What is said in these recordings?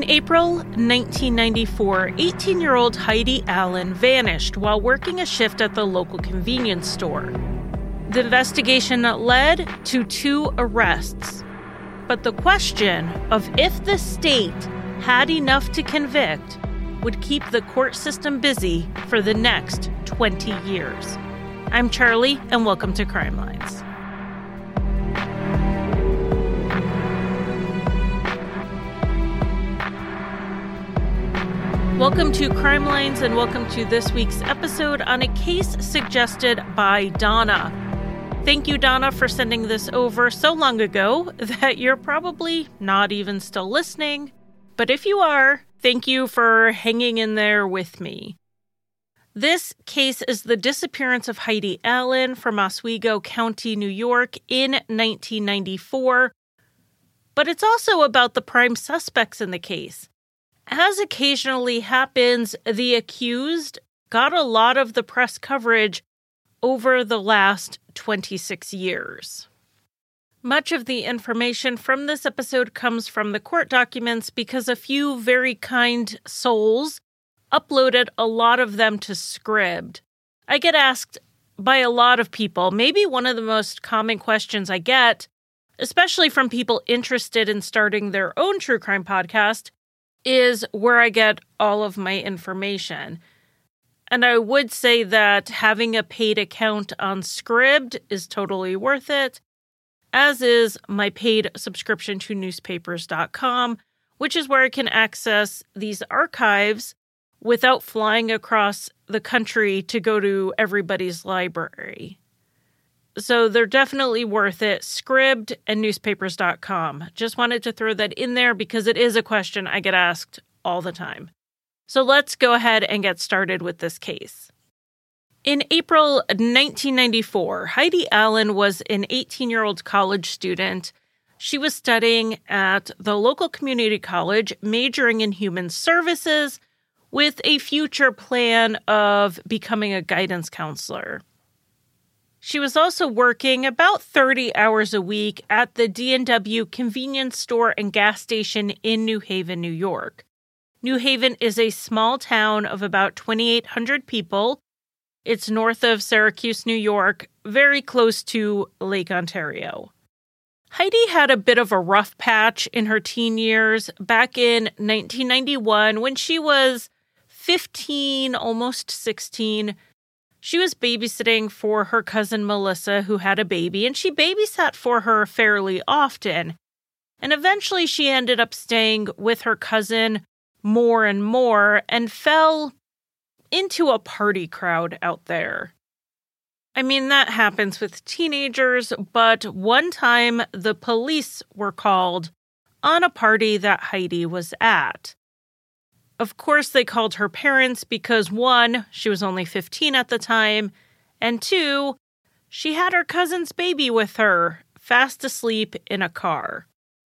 In April 1994, 18-year-old Heidi Allen vanished while working a shift at the local convenience store. The investigation led to 2 arrests. But the question of if the state had enough to convict would keep the court system busy for the next 20 years. I'm Charlie, and welcome to Crime Lines. Welcome to Crime Lines, and welcome to this week's episode on a case suggested by Donna. Thank you, Donna, for sending this over so long ago that you're probably not even still listening. But if you are, thank you for hanging in there with me. This case is the disappearance of Heidi Allen from Oswego County, New York in 1994. But it's also about the prime suspects in the case. As occasionally happens, the accused got a lot of the press coverage over the last 26 years. Much of the information from this episode comes from the court documents because a few very kind souls uploaded a lot of them to Scribd. I get asked by a lot of people, maybe one of the most common questions I get, especially from people interested in starting their own true crime podcast, is where I get all of my information. And I would say that having a paid account on Scribd is totally worth it, as is my paid subscription to newspapers.com, which is where I can access these archives without flying across the country to go to everybody's library. So they're definitely worth it. Scribd and newspapers.com. Just wanted to throw that in there because it is a question I get asked all the time. So let's go ahead and get started with this case. In April 1994, Heidi Allen was an 18-year-old college student. She was studying at the local community college, majoring in human services, with a future plan of becoming a guidance counselor. She was also working about 30 hours a week at the D&W convenience store and gas station in New Haven, New York. New Haven is a small town of about 2,800 people. It's north of Syracuse, New York, very close to Lake Ontario. Heidi had a bit of a rough patch in her teen years back in 1991 when she was 15, almost 16. She was babysitting for her cousin Melissa, who had a baby, and she babysat for her fairly often. And eventually she ended up staying with her cousin more and more and fell into a party crowd out there. I mean, that happens with teenagers, but one time the police were called on a party that Heidi was at. Of course, they called her parents because 1, she was only 15 at the time, and 2, she had her cousin's baby with her, fast asleep in a car.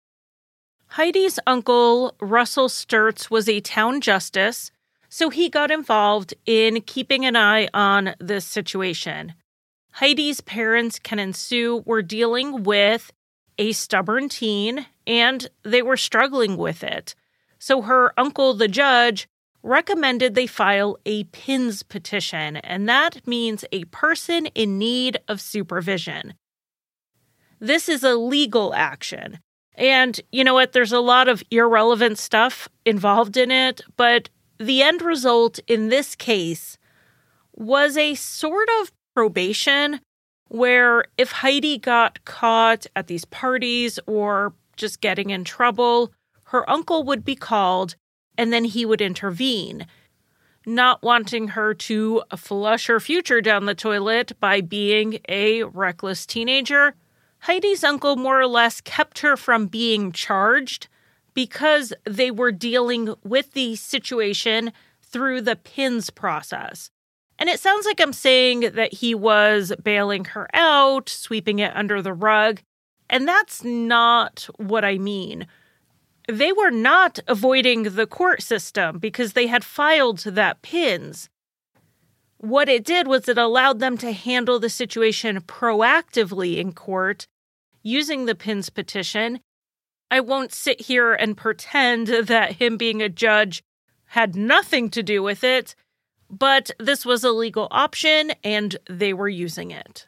Heidi's uncle, Russell Sturtz, was a town justice, so he got involved in keeping an eye on this situation. Heidi's parents, Ken and Sue, were dealing with a stubborn teen, and they were struggling with it. So her uncle, the judge, recommended they file a PINS petition, and that means a person in need of supervision. This is a legal action. And you know what? There's a lot of irrelevant stuff involved in it, but the end result in this case was a sort of probation where if Heidi got caught at these parties or just getting in trouble, her uncle would be called, and then he would intervene, not wanting her to flush her future down the toilet by being a reckless teenager. Heidi's uncle more or less kept her from being charged because they were dealing with the situation through the PINS process. And it sounds like I'm saying that he was bailing her out, sweeping it under the rug, and that's not what I mean. They were not avoiding the court system because they had filed that PINS. What it did was it allowed them to handle the situation proactively in court using the PINS petition I won't sit here and pretend that him being a judge had nothing to do with it, but this was a legal option and they were using it.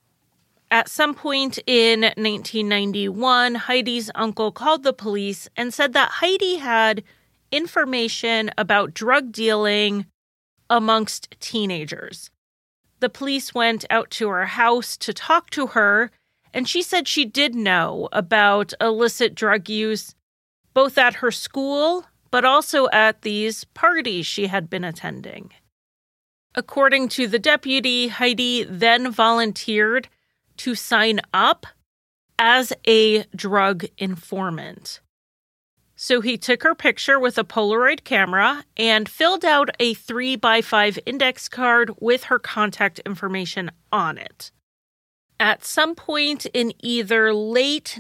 At some point in 1991, Heidi's uncle called the police and said that Heidi had information about drug dealing amongst teenagers. The police went out to her house to talk to her, and she said she did know about illicit drug use, both at her school, but also at these parties she had been attending. According to the deputy, Heidi then volunteered to sign up as a drug informant. So he took her picture with a Polaroid camera and filled out a 3x5 index card with her contact information on it. At some point in either late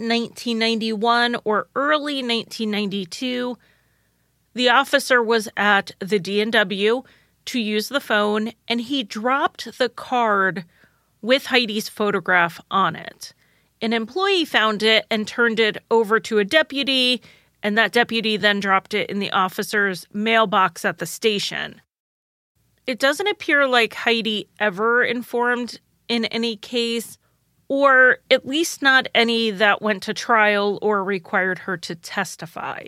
1991 or early 1992, the officer was at the D&W to use the phone, and he dropped the card with Heidi's photograph on it. An employee found it and turned it over to a deputy, and that deputy then dropped it in the officer's mailbox at the station. It doesn't appear like Heidi ever informed in any case, or at least not any that went to trial or required her to testify.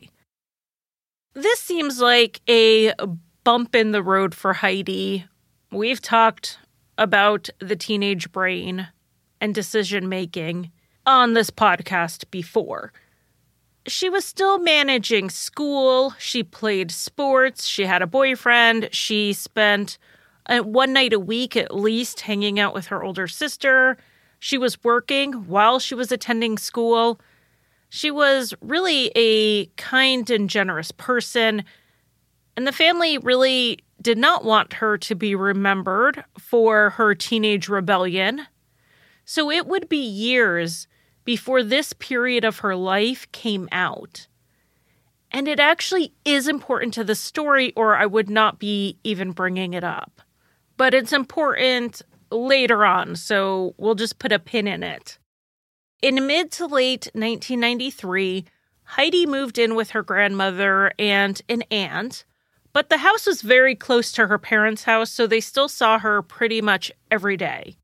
This seems like a bump in the road for Heidi. We've talked about the teenage brain and decision-making on this podcast before. She was still managing school, she played sports, she had a boyfriend, she spent one night a week at least hanging out with her older sister. She was working while she was attending school. She was really a kind and generous person, and the family really did not want her to be remembered for her teenage rebellion. So it would be years before this period of her life came out. And it actually is important to the story, or I would not be even bringing it up. But it's important later on, so we'll just put a pin in it. In mid to late 1993, Heidi moved in with her grandmother and an aunt, but the house was very close to her parents' house, so they still saw her pretty much every day.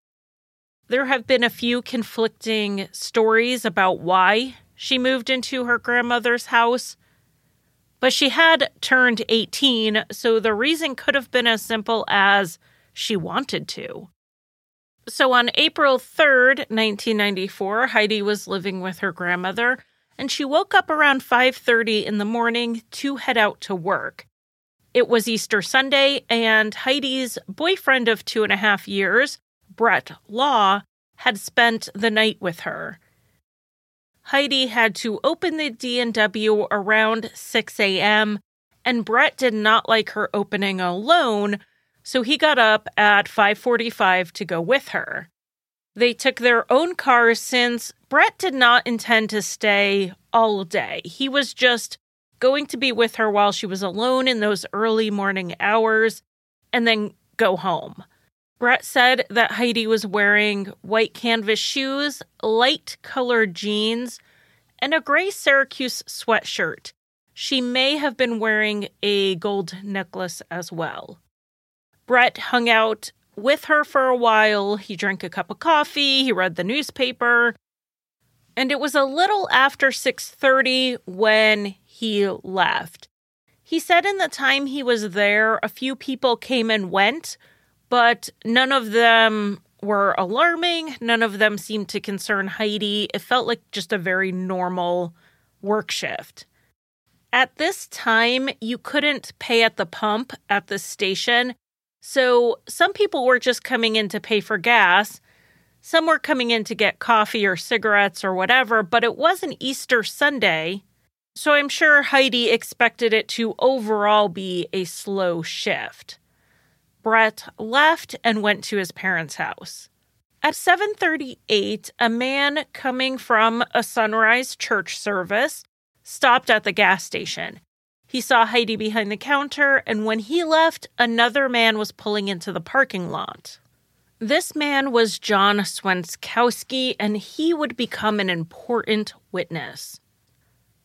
There have been a few conflicting stories about why she moved into her grandmother's house, but she had turned 18, so the reason could have been as simple as she wanted to. So on April 3rd, 1994, Heidi was living with her grandmother, and she woke up around 5:30 in the morning to head out to work. It was Easter Sunday, and Heidi's boyfriend of 2.5 years, Brett Law, had spent the night with her. Heidi had to open the D&W around 6 a.m., and Brett did not like her opening alone, so he got up at 5:45 to go with her. They took their own cars since Brett did not intend to stay all day. He was just going to be with her while she was alone in those early morning hours and then go home. Brett said that Heidi was wearing white canvas shoes, light-colored jeans, and a gray Syracuse sweatshirt. She may have been wearing a gold necklace as well. Brett hung out with her for a while. He drank a cup of coffee, he read the newspaper, and it was a little after 6:30 when he left. He said in the time he was there, a few people came and went, but none of them were alarming. None of them seemed to concern Heidi. It felt like just a very normal work shift. At this time, you couldn't pay at the pump at the station, so some people were just coming in to pay for gas. Some were coming in to get coffee or cigarettes or whatever, but it wasn't Easter Sunday, so I'm sure Heidi expected it to overall be a slow shift. Brett left and went to his parents' house. At 7:38, a man coming from a sunrise church service stopped at the gas station. He saw Heidi behind the counter, and when he left, another man was pulling into the parking lot. This man was John Swenskowski, and he would become an important witness.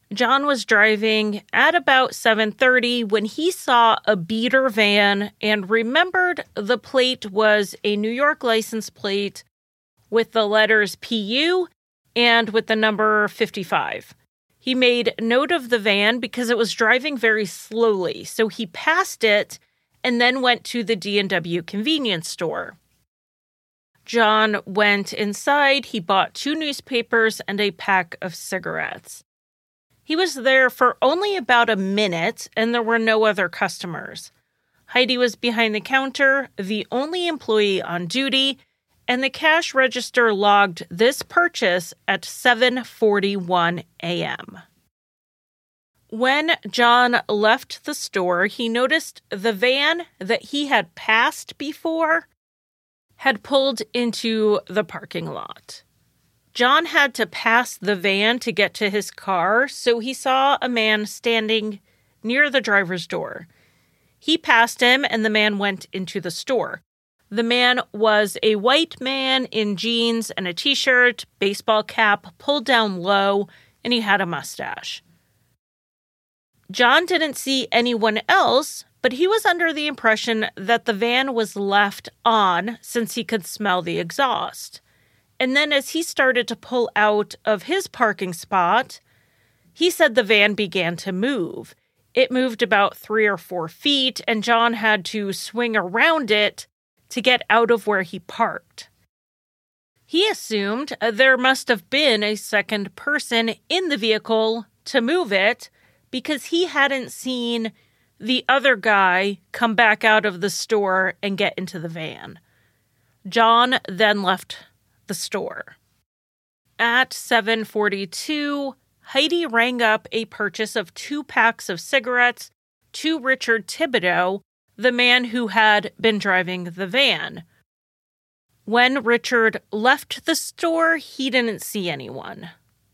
John was driving at about 7:30 when he saw a beater van and remembered the plate was a New York license plate with the letters PU and with the number 55. He made note of the van because it was driving very slowly, so he passed it and then went to the D&W convenience store. John went inside, he bought 2 newspapers and a pack of cigarettes. He was there for only about a minute, and there were no other customers. Heidi was behind the counter, the only employee on duty, and the cash register logged this purchase at 7:41 a.m. When John left the store, he noticed the van that he had passed before had pulled into the parking lot. John had to pass the van to get to his car, so he saw a man standing near the driver's door. He passed him, and the man went into the store. The man was a white man in jeans and a t-shirt, baseball cap pulled down low, and he had a mustache. John didn't see anyone else, but he was under the impression that the van was left on since he could smell the exhaust. And then as he started to pull out of his parking spot, he said the van began to move. It moved about 3 or 4 feet, and John had to swing around it to get out of where he parked. He assumed there must have been a second person in the vehicle to move it because he hadn't seen the other guy come back out of the store and get into the van. John then left the store. At 7:42, Heidi rang up a purchase of 2 packs of cigarettes to Richard Thibodeau, the man who had been driving the van. When Richard left the store, he didn't see anyone.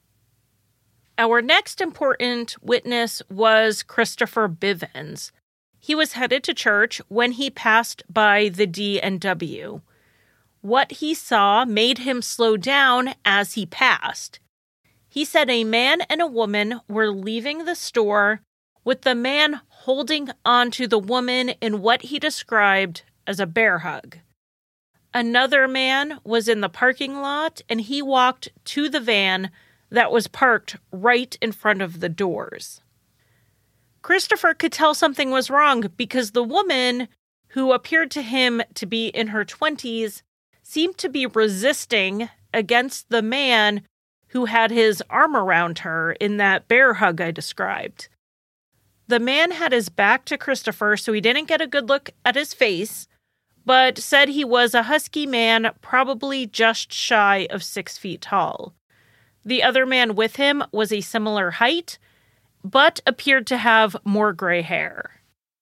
Our next important witness was Christopher Bivens. He was headed to church when he passed by the D&W. What he saw made him slow down as he passed. He said a man and a woman were leaving the store, with the man holding onto the woman in what he described as a bear hug. Another man was in the parking lot, and he walked to the van that was parked right in front of the doors. Christopher could tell something was wrong because the woman, who appeared to him to be in her 20s, seemed to be resisting against the man who had his arm around her in that bear hug I described. The man had his back to Christopher, so he didn't get a good look at his face, but said he was a husky man, probably just shy of 6 feet tall. The other man with him was a similar height, but appeared to have more gray hair.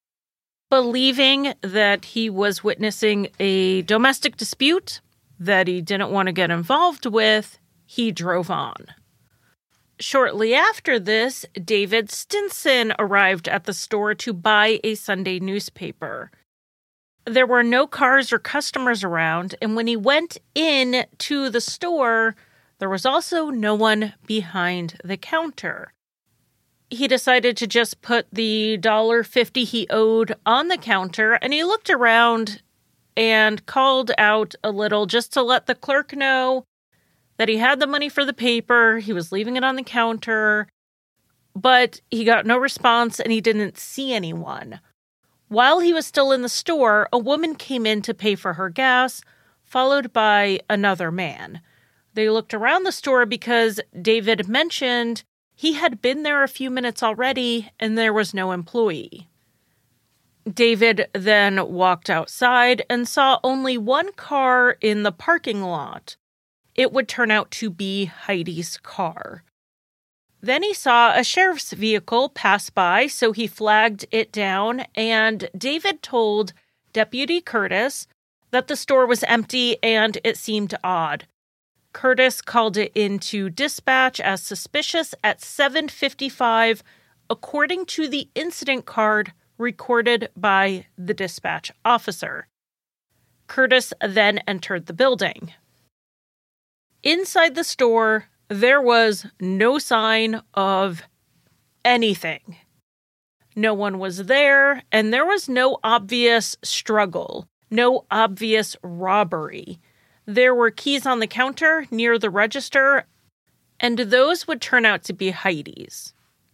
Believing that he was witnessing a domestic dispute that he didn't want to get involved with, he drove on. Shortly after this, David Stinson arrived at the store to buy a Sunday newspaper. There were no cars or customers around, and when he went in to the store, there was also no one behind the counter. He decided to just put the $1.50 he owed on the counter, and he looked around and called out a little just to let the clerk know that he had the money for the paper, he was leaving it on the counter, but he got no response and he didn't see anyone. While he was still in the store, a woman came in to pay for her gas, followed by another man. They looked around the store because David mentioned he had been there a few minutes already and there was no employee. David then walked outside and saw only one car in the parking lot. It would turn out to be Heidi's car. Then he saw a sheriff's vehicle pass by, so he flagged it down, and David told Deputy Curtis that the store was empty and it seemed odd. Curtis called it into dispatch as suspicious at 7:55, according to the incident card recorded by the dispatch officer. Curtis then entered the building. Inside the store, there was no sign of anything. No one was there, and there was no obvious struggle, no obvious robbery. There were keys on the counter near the register, and those would turn out to be Heidi's.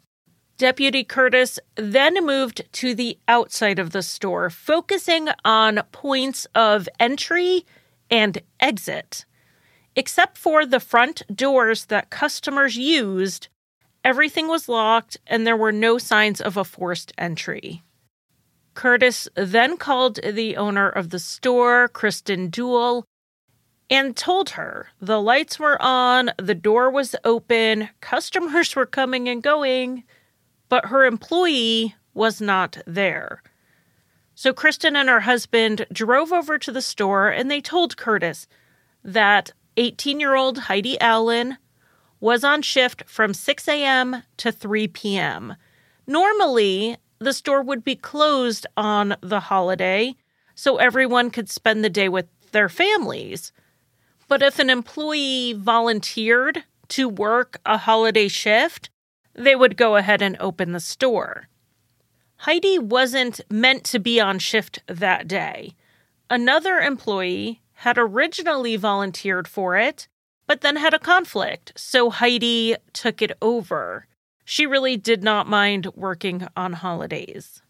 Deputy Curtis then moved to the outside of the store, focusing on points of entry and exit. Except for the front doors that customers used, everything was locked and there were no signs of a forced entry. Curtis then called the owner of the store, Kristen Duell, and told her the lights were on, the door was open, customers were coming and going, but her employee was not there. So Kristen and her husband drove over to the store and they told Curtis that 18-year-old Heidi Allen was on shift from 6 a.m. to 3 p.m. Normally, the store would be closed on the holiday so everyone could spend the day with their families. But if an employee volunteered to work a holiday shift, they would go ahead and open the store. Heidi wasn't meant to be on shift that day. Another employee had originally volunteered for it, but then had a conflict, so Heidi took it over. She really did not mind working on holidays.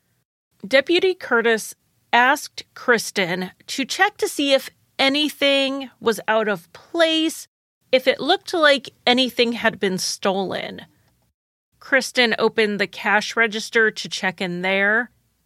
Deputy Curtis asked Kristen to check to see if anything was out of place, if it looked like anything had been stolen. Kristen opened the cash register to check in there,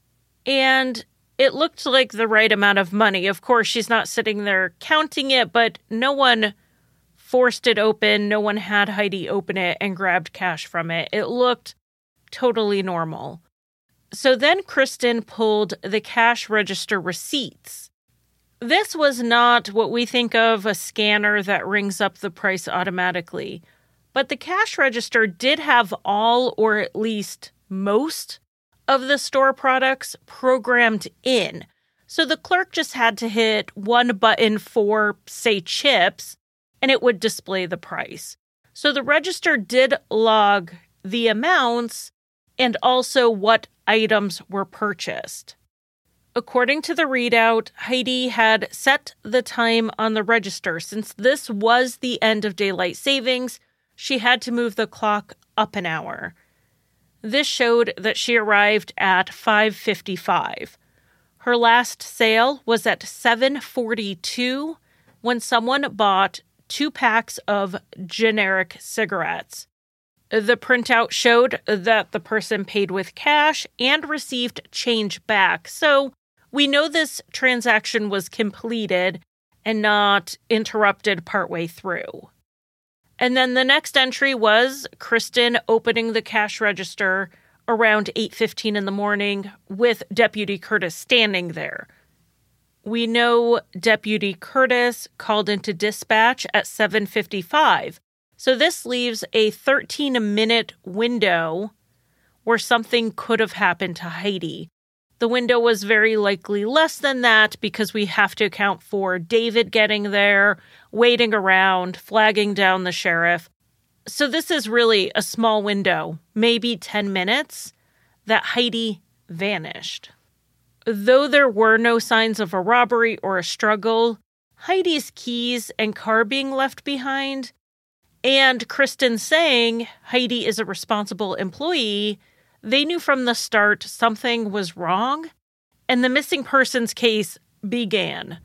and it looked like the right amount of money. Of course, she's not sitting there counting it, but no one forced it open. No one had Heidi open it and grabbed cash from it. It looked totally normal. So then Kristen pulled the cash register receipts. This was not what we think of a scanner that rings up the price automatically. But the cash register did have all, or at least most, of the store products programmed in. So the clerk just had to hit one button for, say, chips, and it would display the price. So the register did log the amounts and also what items were purchased. According to the readout, Heidi had set the time on the register. Since this was the end of daylight savings, she had to move the clock up an hour. This showed that she arrived at 5:55. Her last sale was at 7:42 when someone bought 2 packs of generic cigarettes. The printout showed that the person paid with cash and received change back. So we know this transaction was completed and not interrupted partway through. And then the next entry was Kristen opening the cash register around 8:15 in the morning with Deputy Curtis standing there. We know Deputy Curtis called into dispatch at 7:55. So this leaves a 13-minute window where something could have happened to Heidi. The window was very likely less than that because we have to account for David getting there, waiting around, flagging down the sheriff. So this is really a small window, maybe 10 minutes, that Heidi vanished. Though there were no signs of a robbery or a struggle, Heidi's keys and car being left behind, and Kristen saying Heidi is a responsible employee, they knew from the start something was wrong, and the missing persons case began.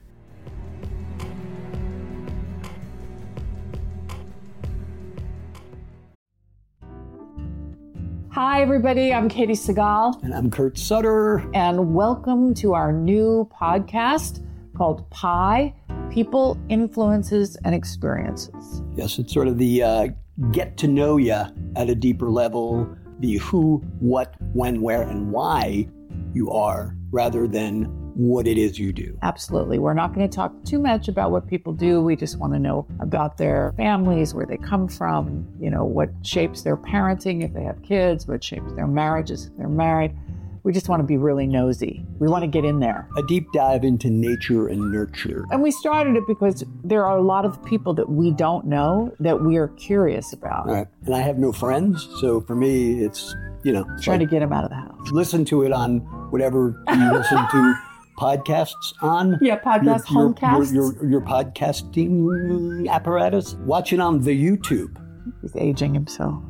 Hi, everybody. I'm Katie Segal. And I'm Kurt Sutter. And welcome to our new podcast called PIE, People, Influences, and Experiences. Yes, it's sort of the get to know you at a deeper level, the who, what, when, where, and why you are, rather than what it is you do. Absolutely. We're not going to talk too much about what people do. We just want to know about their families, where they come from, what shapes their parenting if they have kids, what shapes their marriages if they're married. We just want to be really nosy. We want to get in there. A deep dive into nature and nurture. And we started it because there are a lot of people that we don't know that we are curious about. All right. And I have no friends, so for me, it's, it's trying to get them out of the house. Listen to it on whatever you listen to podcasts on. Yeah, homecasts. Your podcasting apparatus. Watch it on the YouTube. He's aging himself.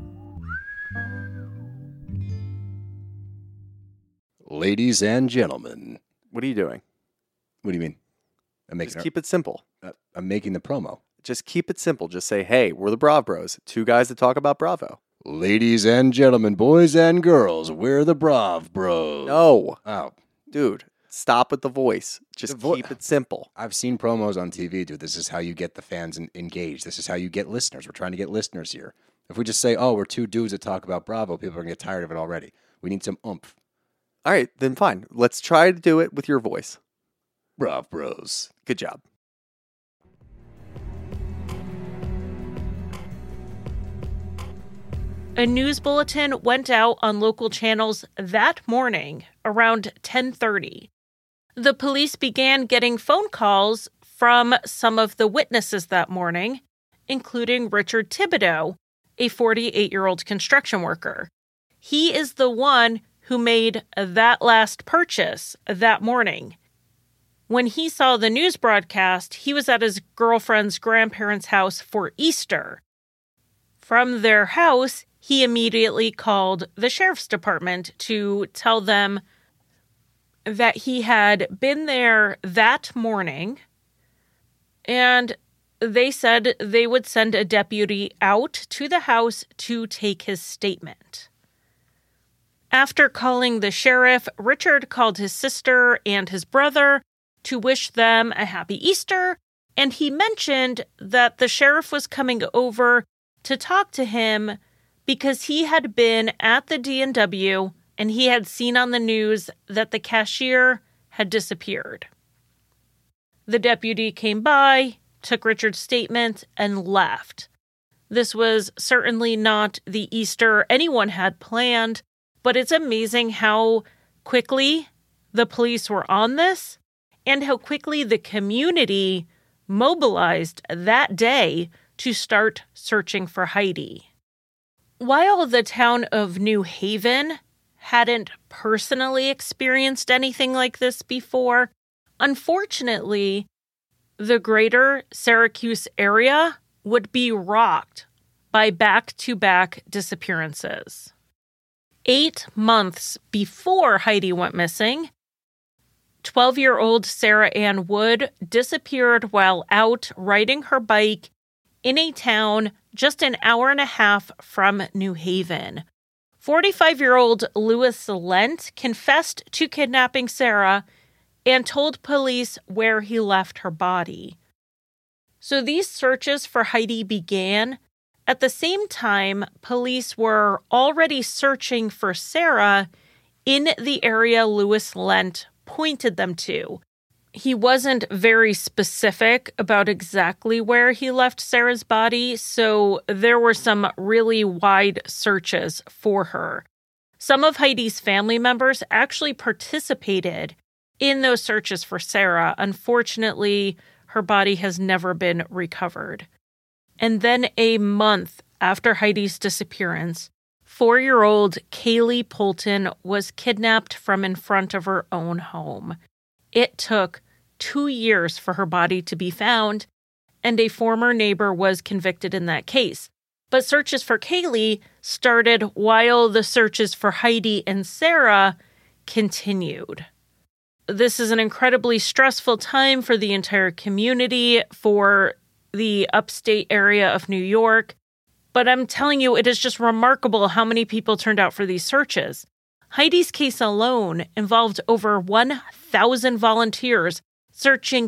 Ladies and gentlemen. What are you doing? What do you mean? Just keep it simple. I'm making the promo. Just keep it simple. Just say, hey, we're the Brav Bros. Two guys that talk about Bravo. Ladies and gentlemen, boys and girls, we're the Brav Bros. No. Oh. Dude, stop with the voice. Just keep it simple. I've seen promos on TV, dude. This is how you get the fans engaged. This is how you get listeners. We're trying to get listeners here. If we just say, oh, we're two dudes that talk about Bravo, people are going to get tired of it already. We need some oomph. All right, then fine. Let's try to do it with your voice. Brav Bros. Good job. A news bulletin went out on local channels that morning around 10:30. The police began getting phone calls from some of the witnesses that morning, including Richard Thibodeau, a 48-year-old construction worker. He is the one who made that last purchase that morning. When he saw the news broadcast, he was at his girlfriend's grandparents' house for Easter. From their house, he immediately called the sheriff's department to tell them that he had been there that morning, and they said they would send a deputy out to the house to take his statement. After calling the sheriff, Richard called his sister and his brother to wish them a happy Easter, and he mentioned that the sheriff was coming over to talk to him because he had been at the D&W and he had seen on the news that the cashier had disappeared. The deputy came by, took Richard's statement, and left. This was certainly not the Easter anyone had planned, but it's amazing how quickly the police were on this and how quickly the community mobilized that day to start searching for Heidi. While the town of New Haven hadn't personally experienced anything like this before, unfortunately, the greater Syracuse area would be rocked by back-to-back disappearances. 8 months before Heidi went missing, 12-year-old Sarah Ann Wood disappeared while out riding her bike in a town just an hour and a half from New Haven. 45-year-old Louis Lent confessed to kidnapping Sarah and told police where he left her body. So these searches for Heidi began at the same time police were already searching for Sarah in the area Louis Lent pointed them to. He wasn't very specific about exactly where he left Sarah's body, so there were some really wide searches for her. Some of Heidi's family members actually participated in those searches for Sarah. Unfortunately, her body has never been recovered. And then a month after Heidi's disappearance, 4-year-old Kaylee Polton was kidnapped from in front of her own home. It took 2 years for her body to be found, and a former neighbor was convicted in that case. But searches for Kaylee started while the searches for Heidi and Sarah continued. This is an incredibly stressful time for the entire community, for the upstate area of New York. But I'm telling you, it is just remarkable how many people turned out for these searches. Heidi's case alone involved over 1,000 volunteers searching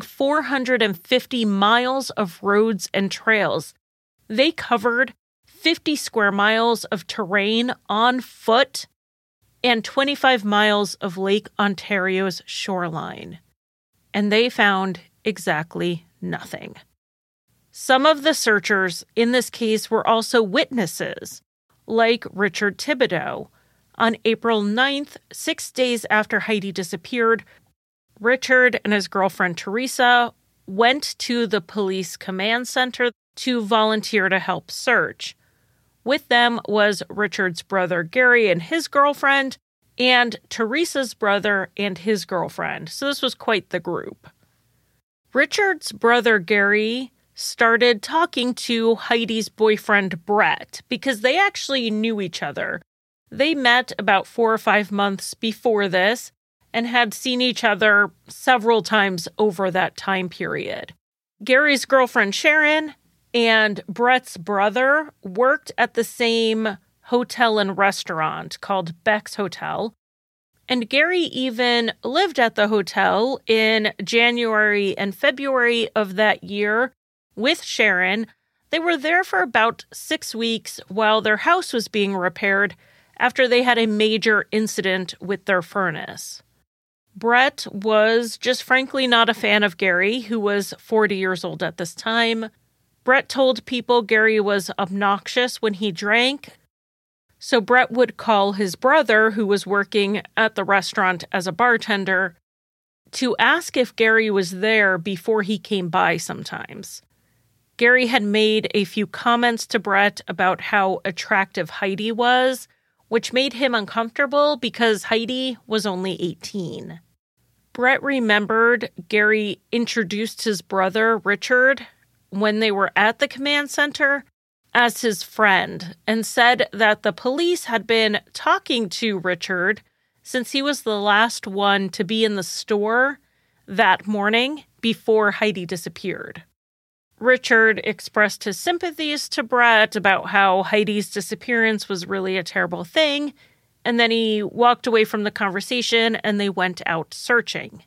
450 miles of roads and trails. They covered 50 square miles of terrain on foot and 25 miles of Lake Ontario's shoreline. And they found exactly nothing. Some of the searchers in this case were also witnesses, like Richard Thibodeau, On April 9th, 6 days after Heidi disappeared, Richard and his girlfriend Teresa went to the police command center to volunteer to help search. With them was Richard's brother Gary and his girlfriend, and Teresa's brother and his girlfriend. So this was quite the group. Richard's brother Gary started talking to Heidi's boyfriend Brett because they actually knew each other. They met about 4 or 5 months before this and had seen each other several times over that time period. Gary's girlfriend Sharon and Brett's brother worked at the same hotel and restaurant called Beck's Hotel. And Gary even lived at the hotel in January and February of that year with Sharon. They were there for about 6 weeks while their house was being repaired after they had a major incident with their furnace. Brett was just frankly not a fan of Gary, who was 40 years old at this time. Brett told people Gary was obnoxious when he drank. So Brett would call his brother, who was working at the restaurant as a bartender, to ask if Gary was there before he came by sometimes. Gary had made a few comments to Brett about how attractive Heidi was, which made him uncomfortable because Heidi was only 18. Brett remembered Gary introduced his brother, Richard, when they were at the command center as his friend and said that the police had been talking to Richard since he was the last one to be in the store that morning before Heidi disappeared. Richard expressed his sympathies to Brett about how Heidi's disappearance was really a terrible thing, and then he walked away from the conversation and they went out searching.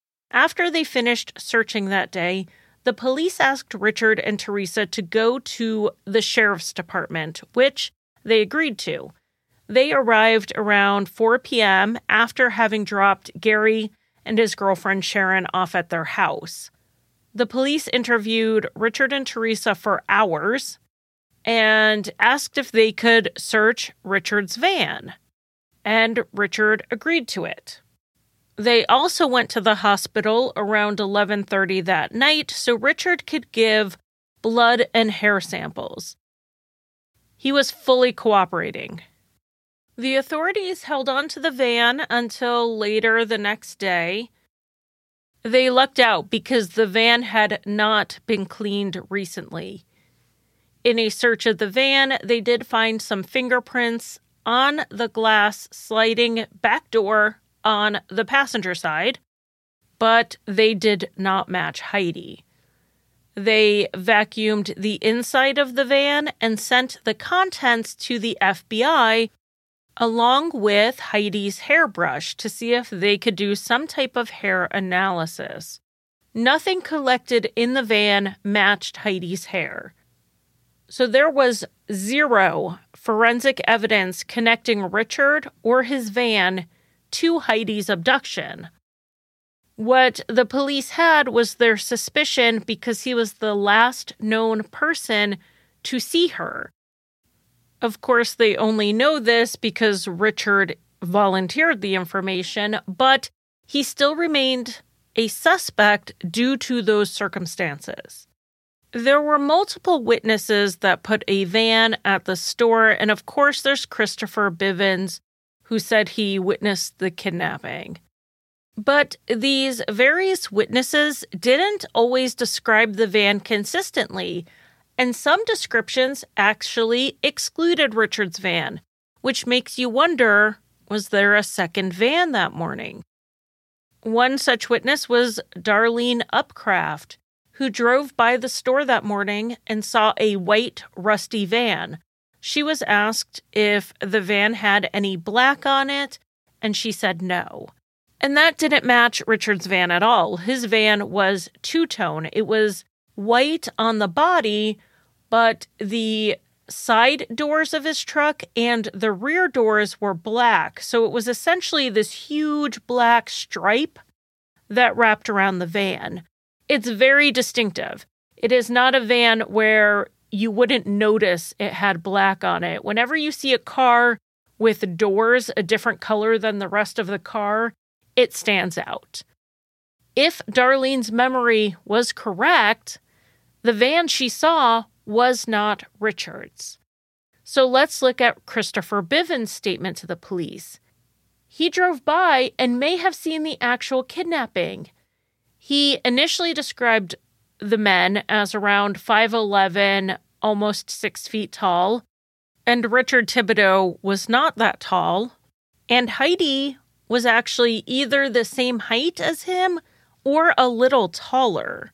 After they finished searching that day, the police asked Richard and Teresa to go to the sheriff's department, which they agreed to. They arrived around 4 p.m. after having dropped Gary and his girlfriend Sharon off at their house. The police interviewed Richard and Teresa for hours and asked if they could search Richard's van, and Richard agreed to it. They also went to the hospital around 11:30 that night so Richard could give blood and hair samples. He was fully cooperating. The authorities held on to the van until later the next day. They lucked out because the van had not been cleaned recently. In a search of the van, they did find some fingerprints on the glass sliding back door on the passenger side, but they did not match Heidi. They vacuumed the inside of the van and sent the contents to the FBI along with Heidi's hairbrush to see if they could do some type of hair analysis. Nothing collected in the van matched Heidi's hair. So there was zero forensic evidence connecting Richard or his van to Heidi's abduction. What the police had was their suspicion because he was the last known person to see her. Of course, they only know this because Richard volunteered the information, but he still remained a suspect due to those circumstances. There were multiple witnesses that put a van at the store, and of course there's Christopher Bivens, who said he witnessed the kidnapping. But these various witnesses didn't always describe the van consistently, and some descriptions actually excluded Richard's van, which makes you wonder, was there a second van that morning? One such witness was Darlene Upcraft, who drove by the store that morning and saw a white, rusty van. She was asked if the van had any black on it, and she said no. And that didn't match Richard's van at all. His van was two-tone. It was white on the body, but the side doors of his truck and the rear doors were black. So it was essentially this huge black stripe that wrapped around the van. It's very distinctive. It is not a van where you wouldn't notice it had black on it. Whenever you see a car with doors a different color than the rest of the car, it stands out. If Darlene's memory was correct, the van she saw was not Richard's. So let's look at Christopher Bivens' statement to the police. He drove by and may have seen the actual kidnapping. He initially described the men as around 5'11", almost 6 feet tall, and Richard Thibodeau was not that tall, and Heidi was actually either the same height as him or a little taller.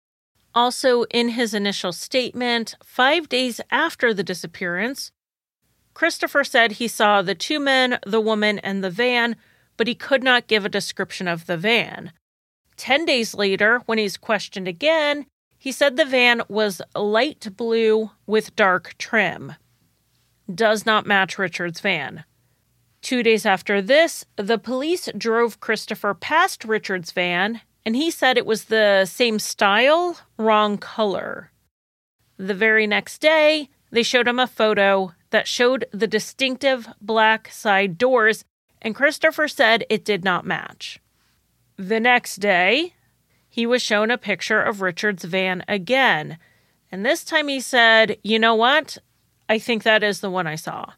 Also, in his initial statement, 5 days after the disappearance, Christopher said he saw the 2 men, the woman, and the van, but he could not give a description of the van. 10 days later, when he's questioned again, he said the van was light blue with dark trim. Does not match Richard's van. 2 days after this, the police drove Christopher past Richard's van, and he said it was the same style, wrong color. The very next day, they showed him a photo that showed the distinctive black side doors, and Christopher said it did not match. The next day, he was shown a picture of Richard's van again, and this time he said, "You know what? I think that is the one I saw."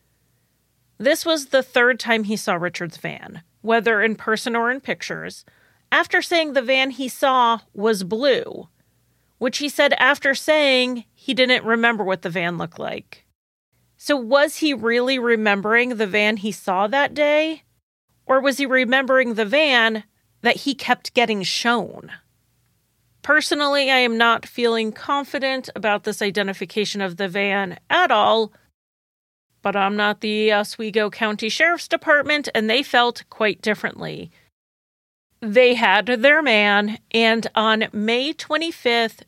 This was the 3rd time he saw Richard's van, whether in person or in pictures, after saying the van he saw was blue, which he said after saying he didn't remember what the van looked like. So was he really remembering the van he saw that day? Or was he remembering the van that he kept getting shown? Personally, I am not feeling confident about this identification of the van at all, but I'm not the Oswego County Sheriff's Department, and they felt quite differently. They had their man, and on May 25th,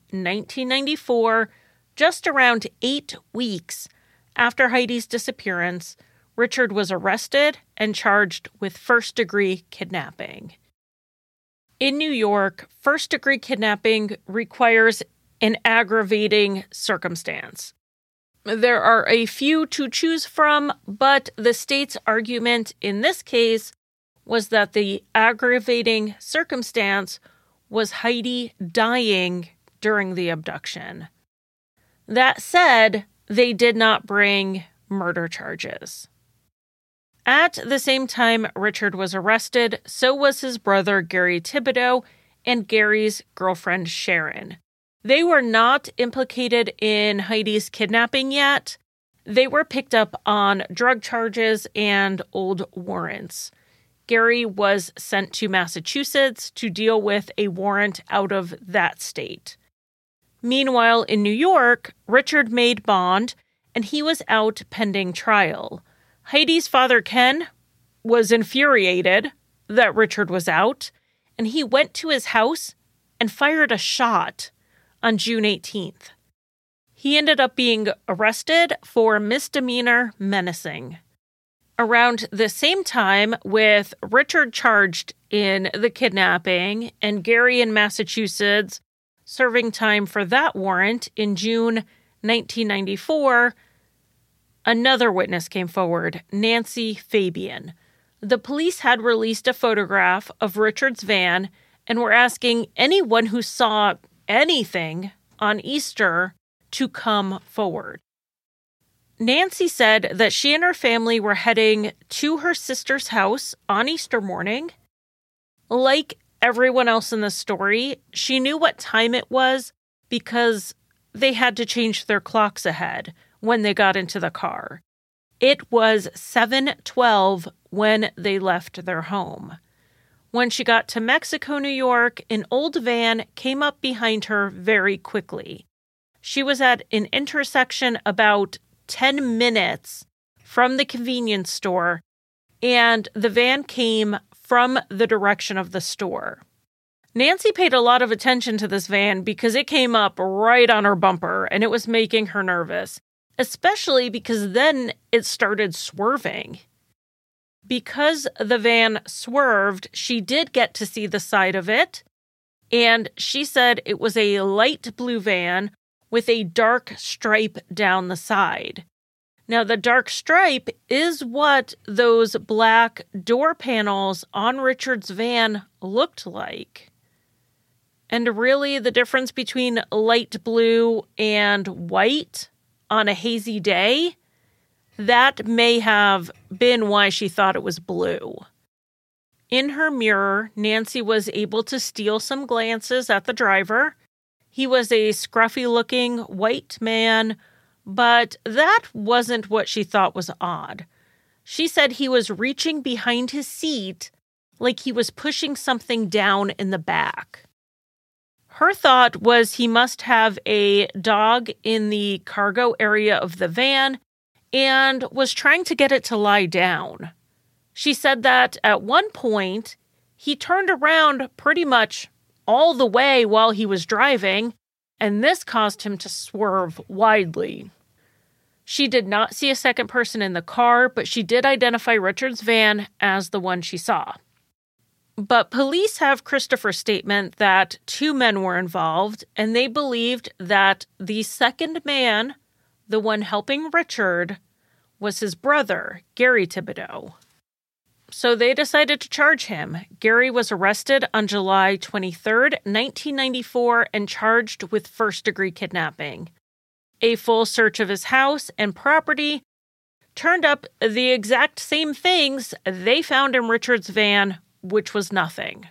1994, just around 8 weeks after Heidi's disappearance, Richard was arrested and charged with first-degree kidnapping. In New York, first-degree kidnapping requires an aggravating circumstance. There are a few to choose from, but the state's argument in this case was that the aggravating circumstance was Heidi dying during the abduction. That said, they did not bring murder charges. At the same time Richard was arrested, so was his brother Gary Thibodeau and Gary's girlfriend Sharon. They were not implicated in Heidi's kidnapping yet. They were picked up on drug charges and old warrants. Gary was sent to Massachusetts to deal with a warrant out of that state. Meanwhile, in New York, Richard made bond, and he was out pending trial. Heidi's father, Ken, was infuriated that Richard was out, and he went to his house and fired a shot on June 18th. He ended up being arrested for misdemeanor menacing. Around the same time, with Richard charged in the kidnapping and Gary in Massachusetts serving time for that warrant in June 1994, another witness came forward, Nancy Fabian. The police had released a photograph of Richard's van and were asking anyone who saw anything on Easter to come forward. Nancy said that she and her family were heading to her sister's house on Easter morning. Like everyone else in the story, she knew what time it was because they had to change their clocks ahead when they got into the car. It was 7:12 when they left their home. When she got to Mexico, New York, an old van came up behind her very quickly. She was at an intersection about 10 minutes from the convenience store, and the van came from the direction of the store. Nancy paid a lot of attention to this van because it came up right on her bumper, and it was making her nervous, especially because then it started swerving. Because the van swerved, she did get to see the side of it, and she said it was a light blue van with a dark stripe down the side. Now, the dark stripe is what those black door panels on Richard's van looked like. And really, the difference between light blue and white on a hazy day, that may have been why she thought it was blue. In her mirror, Nancy was able to steal some glances at the driver. He was a scruffy-looking white man, but that wasn't what she thought was odd. She said he was reaching behind his seat like he was pushing something down in the back. Her thought was he must have a dog in the cargo area of the van and was trying to get it to lie down. She said that at one point, he turned around pretty much all the way while he was driving, and this caused him to swerve widely. She did not see a second person in the car, but she did identify Richard's van as the one she saw. But police have Christopher's statement that 2 men were involved, and they believed that the second man, the one helping Richard, was his brother, Gary Thibodeau. So they decided to charge him. Gary was arrested on July 23rd, 1994, and charged with first-degree kidnapping. A full search of his house and property turned up the exact same things they found in Richard's van, which was nothing.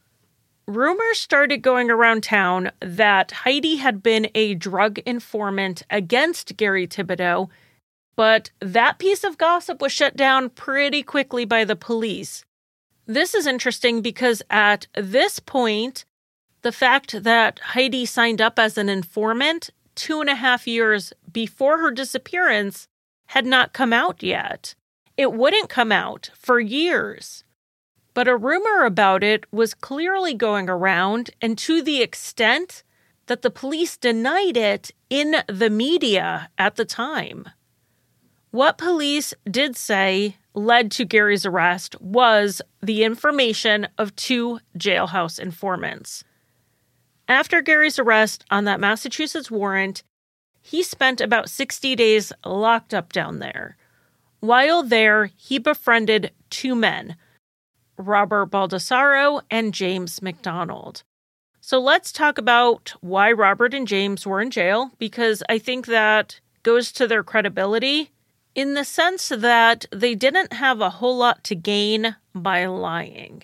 Rumors started going around town that Heidi had been a drug informant against Gary Thibodeau, but that piece of gossip was shut down pretty quickly by the police. This is interesting because at this point, the fact that Heidi signed up as an informant 2.5 years before her disappearance had not come out yet. It wouldn't come out for years. But a rumor about it was clearly going around, and to the extent that the police denied it in the media at the time. What police did say led to Gary's arrest was the information of 2 jailhouse informants. After Gary's arrest on that Massachusetts warrant, he spent about 60 days locked up down there. While there, he befriended 2 men, Robert Baldessaro and James McDonald. So let's talk about why Robert and James were in jail, because I think that goes to their credibility in the sense that they didn't have a whole lot to gain by lying.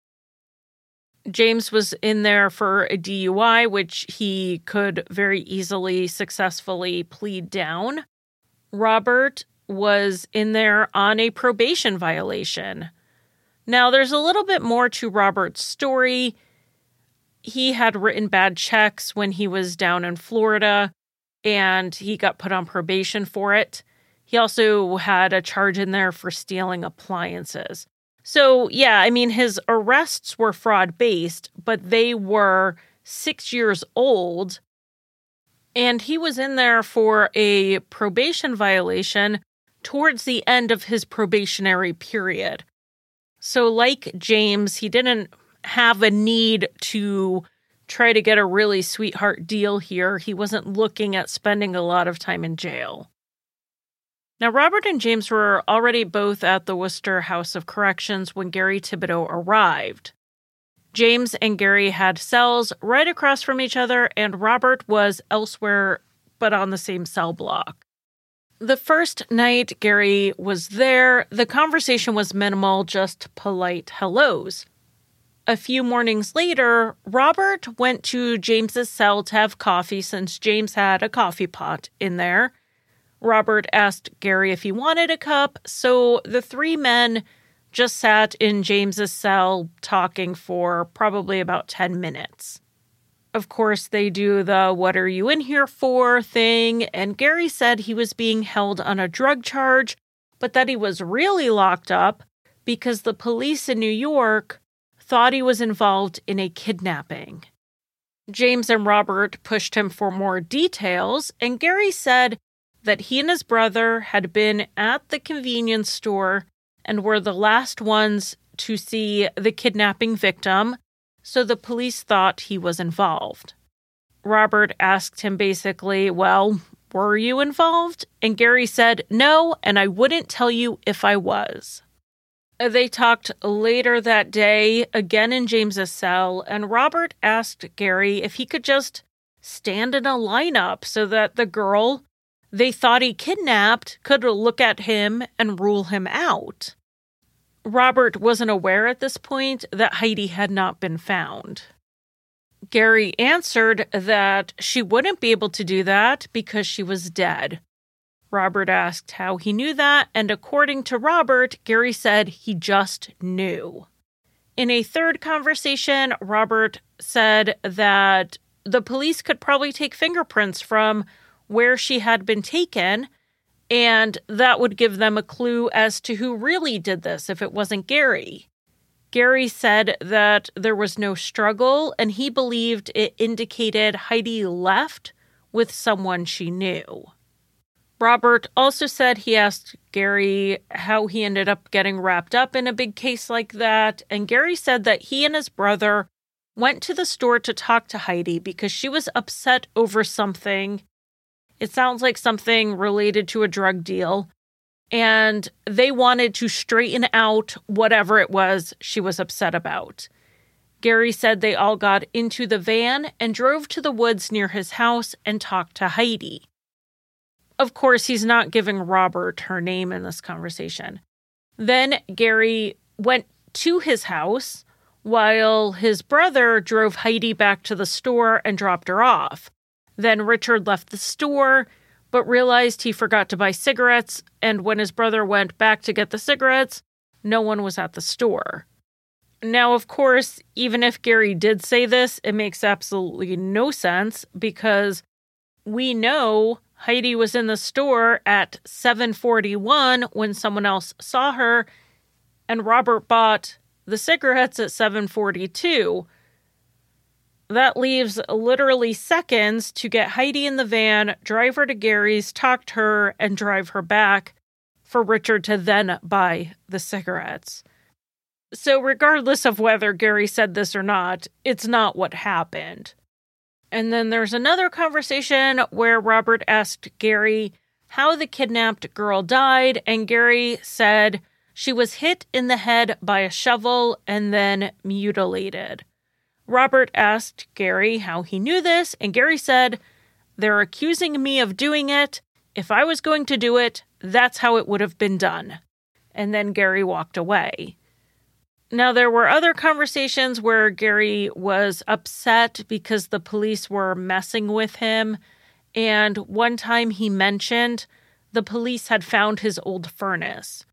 James was in there for a DUI, which he could very easily successfully plead down. Robert was in there on a probation violation. Now, there's a little bit more to Robert's story. He had written bad checks when he was down in Florida, and he got put on probation for it. He also had a charge in there for stealing appliances. So, yeah, I mean, his arrests were fraud-based, but they were 6 years old, and he was in there for a probation violation towards the end of his probationary period. So, like James, he didn't have a need to try to get a really sweetheart deal here. He wasn't looking at spending a lot of time in jail. Now, Robert and James were already both at the Worcester House of Corrections when Gary Thibodeau arrived. James and Gary had cells right across from each other, and Robert was elsewhere, but on the same cell block. The first night Gary was there, the conversation was minimal, just polite hellos. A few mornings later, Robert went to James's cell to have coffee since James had a coffee pot in there. Robert asked Gary if he wanted a cup, so the 3 men just sat in James's cell talking for probably about 10 minutes. Of course, they do the "what are you in here for" thing, and Gary said he was being held on a drug charge, but that he was really locked up because the police in New York thought he was involved in a kidnapping. James and Robert pushed him for more details, and Gary said that he and his brother had been at the convenience store and were the last ones to see the kidnapping victim, so the police thought he was involved. Robert asked him basically, well, Were you involved? And Gary said, no, and I wouldn't tell you if I was. They talked later that day, again in James's cell, and Robert asked Gary if he could just stand in a lineup so that the girl they thought he kidnapped could look at him and rule him out. Robert wasn't aware at this point that Heidi had not been found. Gary answered that she wouldn't be able to do that because she was dead. Robert asked how he knew that, and according to Robert, Gary said he just knew. In a third conversation, Robert said that the police could probably take fingerprints from where she had been taken, and that would give them a clue as to who really did this if it wasn't Gary. Gary said that there was no struggle, and he believed it indicated Heidi left with someone she knew. Robert also said he asked Gary how he ended up getting wrapped up in a big case like that, and Gary said that he and his brother went to the store to talk to Heidi because she was upset over something. It sounds like something related to a drug deal, and they wanted to straighten out whatever it was she was upset about. Gary said they all got into the van and drove to the woods near his house and talked to Heidi. Of course, he's not giving Robert her name in this conversation. Then Gary went to his house while his brother drove Heidi back to the store and dropped her off. Then Richard left the store, but realized he forgot to buy cigarettes, and when his brother went back to get the cigarettes, no one was at the store. Now, of course, even if Gary did say this, it makes absolutely no sense because we know Heidi was in the store at 7:41 when someone else saw her, and Robert bought the cigarettes at 7:42. That leaves literally seconds to get Heidi in the van, drive her to Gary's, talk to her, and drive her back for Richard to then buy the cigarettes. So regardless of whether Gary said this or not, it's not what happened. And then there's another conversation where Robert asked Gary how the kidnapped girl died, and Gary said she was hit in the head by a shovel and then mutilated. Robert asked Gary how he knew this, and Gary said, "They're accusing me of doing it. If I was going to do it, that's how it would have been done." And then Gary walked away. Now, there were other conversations where Gary was upset because the police were messing with him, and one time he mentioned the police had found his old furnace.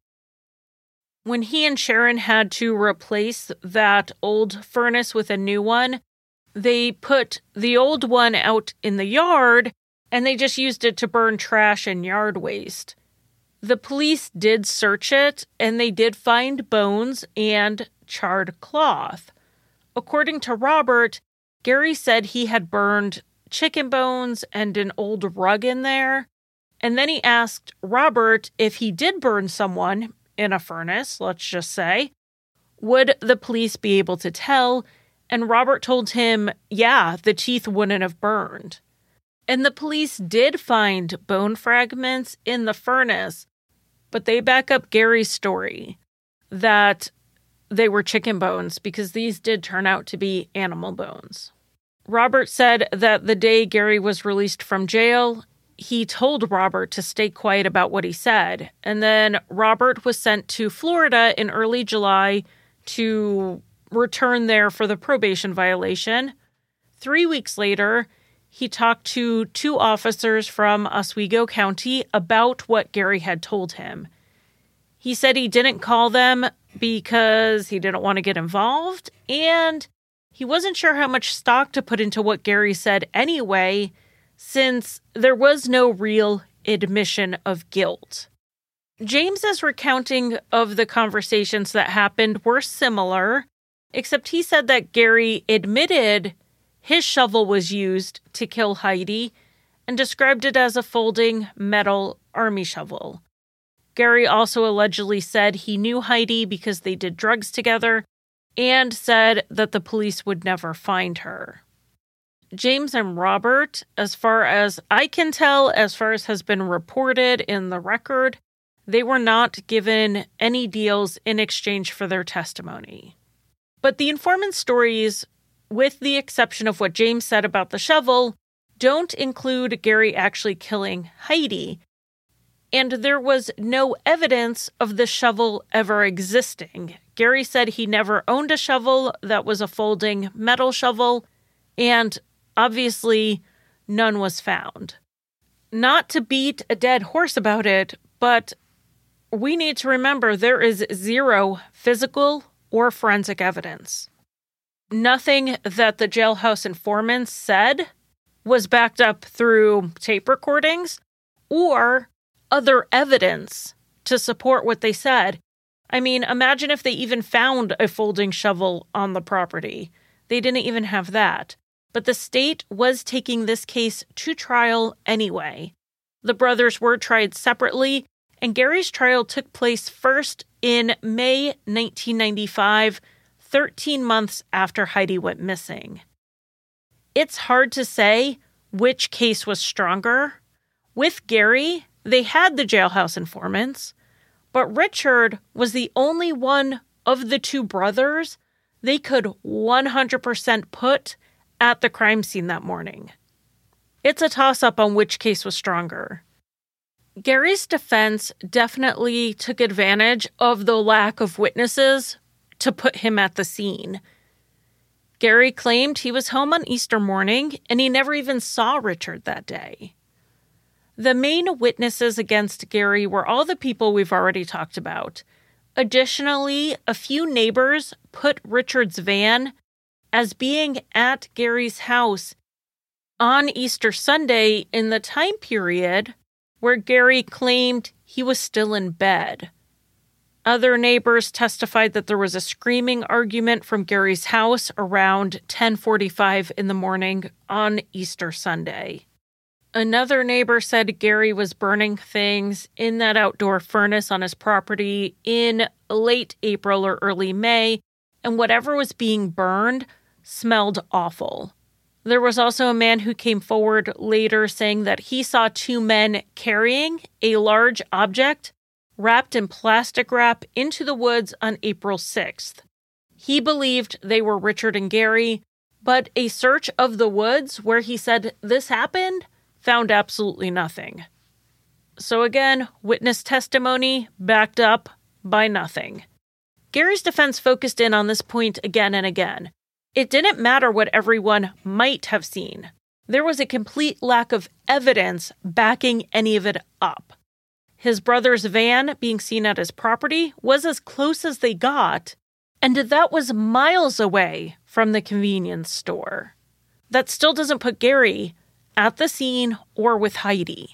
When he and Sharon had to replace that old furnace with a new one, they put the old one out in the yard, and they just used it to burn trash and yard waste. The police did search it, and they did find bones and charred cloth. According to Robert, Gary said he had burned chicken bones and an old rug in there, and then he asked Robert if he did burn someone in a furnace, let's just say, would the police be able to tell? And Robert told him, yeah, the teeth wouldn't have burned. And the police did find bone fragments in the furnace, but they back up Gary's story that they were chicken bones because these did turn out to be animal bones. Robert said that the day Gary was released from jail, he told Robert to stay quiet about what he said. And then Robert was sent to Florida in early July to return there for the probation violation. 3 weeks later, he talked to 2 officers from Oswego County about what Gary had told him. He said he didn't call them because he didn't want to get involved, and he wasn't sure how much stock to put into what Gary said anyway, since there was no real admission of guilt. James's recounting of the conversations that happened were similar, except he said that Gary admitted his shovel was used to kill Heidi and described it as a folding metal army shovel. Gary also allegedly said he knew Heidi because they did drugs together and said that the police would never find her. James and Robert, as far as I can tell, as far as has been reported in the record, they were not given any deals in exchange for their testimony. But the informant stories, with the exception of what James said about the shovel, don't include Gary actually killing Heidi. And there was no evidence of the shovel ever existing. Gary said he never owned a shovel that was a folding metal shovel, and obviously none was found. Not to beat a dead horse about it, but we need to remember there is zero physical or forensic evidence. Nothing that the jailhouse informants said was backed up through tape recordings or other evidence to support what they said. I mean, imagine if they even found a folding shovel on the property. They didn't even have that. But the state was taking this case to trial anyway. The brothers were tried separately, and Gary's trial took place first in May 1995, 13 months after Heidi went missing. It's hard to say which case was stronger. With Gary, they had the jailhouse informants, but Richard was the only one of the two brothers they could 100% put at the crime scene that morning. It's a toss-up on which case was stronger. Gary's defense definitely took advantage of the lack of witnesses to put him at the scene. Gary claimed he was home on Easter morning and he never even saw Richard that day. The main witnesses against Gary were all the people we've already talked about. Additionally, a few neighbors put Richard's van as being at Gary's house on Easter Sunday in the time period where Gary claimed he was still in bed. Other neighbors testified that there was a screaming argument from Gary's house around 10:45 in the morning on Easter Sunday. Another neighbor said Gary was burning things in that outdoor furnace on his property in late April or early May, and whatever was being burned smelled awful. There was also a man who came forward later saying that he saw two men carrying a large object wrapped in plastic wrap into the woods on April 6th. He believed they were Richard and Gary, but a search of the woods where he said this happened found absolutely nothing. So again, witness testimony backed up by nothing. Gary's defense focused in on this point again and again. It didn't matter what everyone might have seen. There was a complete lack of evidence backing any of it up. His brother's van being seen at his property was as close as they got, and that was miles away from the convenience store. That still doesn't put Gary at the scene or with Heidi.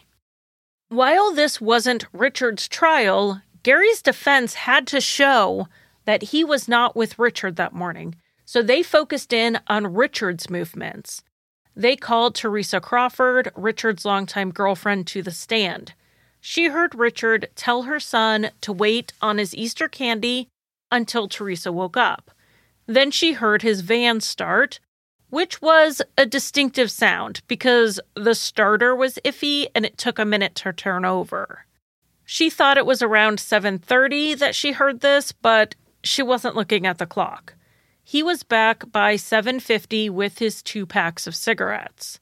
While this wasn't Richard's trial, Gary's defense had to show that he was not with Richard that morning, so they focused in on Richard's movements. They called Teresa Crawford, Richard's longtime girlfriend, to the stand. She heard Richard tell her son to wait on his Easter candy until Teresa woke up. Then she heard his van start, which was a distinctive sound because the starter was iffy and it took a minute to turn over. She thought it was around 7:30 that she heard this, but she wasn't looking at the clock. He was back by 7:50 with his 2 packs of cigarettes.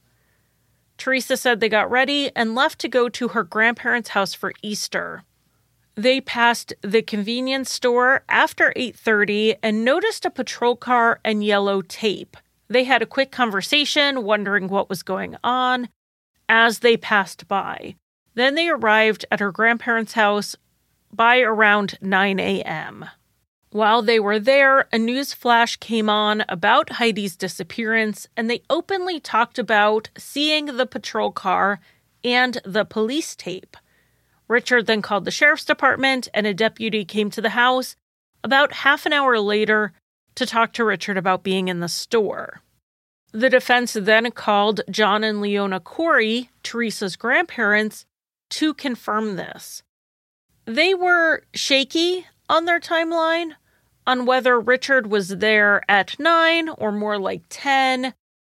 Teresa said they got ready and left to go to her grandparents' house for Easter. They passed the convenience store after 8:30 and noticed a patrol car and yellow tape. They had a quick conversation, wondering what was going on, as they passed by. Then they arrived at her grandparents' house by around 9 a.m. While they were there, a news flash came on about Heidi's disappearance, and they openly talked about seeing the patrol car and the police tape. Richard then called the sheriff's department, and a deputy came to the house about half an hour later to talk to Richard about being in the store. The defense then called John and Leona Corey, Teresa's grandparents, to confirm this. They were shaky on their timeline on whether Richard was there at 9 or more like 10,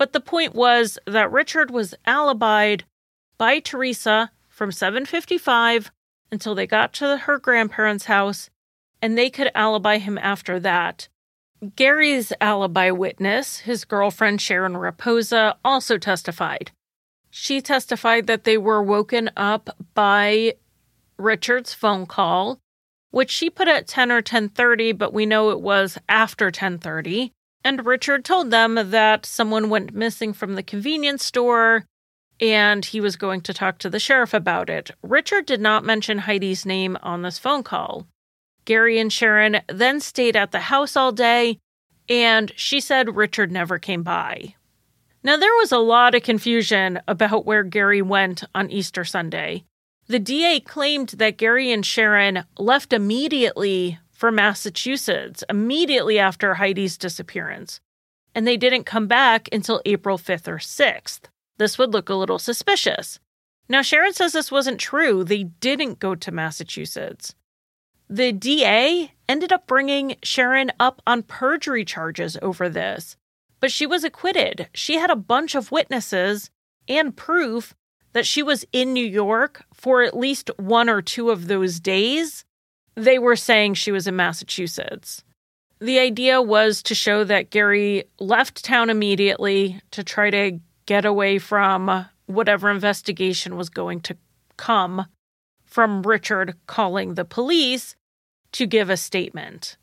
But the point was that Richard was alibied by Teresa from 7:55 until they got to her grandparents' house, and they could alibi him after that. Gary's alibi witness, his girlfriend Sharon Raposa, also testified. She testified that they were woken up by Richard's phone call, which she put at 10 or 10:30, but we know it was after 10:30. And Richard told them that someone went missing from the convenience store and he was going to talk to the sheriff about it. Richard did not mention Heidi's name on this phone call. Gary and Sharon then stayed at the house all day, and she said Richard never came by. Now, there was a lot of confusion about where Gary went on Easter Sunday. The DA claimed that Gary and Sharon left immediately for Massachusetts, immediately after Heidi's disappearance, and they didn't come back until April 5th or 6th. This would look a little suspicious. Now, Sharon says this wasn't true. They didn't go to Massachusetts. The DA ended up bringing Sharon up on perjury charges over this, but she was acquitted. She had a bunch of witnesses and proof that she was in New York for at least one or two of those days. They were saying she was in Massachusetts. The idea was to show that Gary left town immediately to try to get away from whatever investigation was going to come from Richard calling the police to give a statement.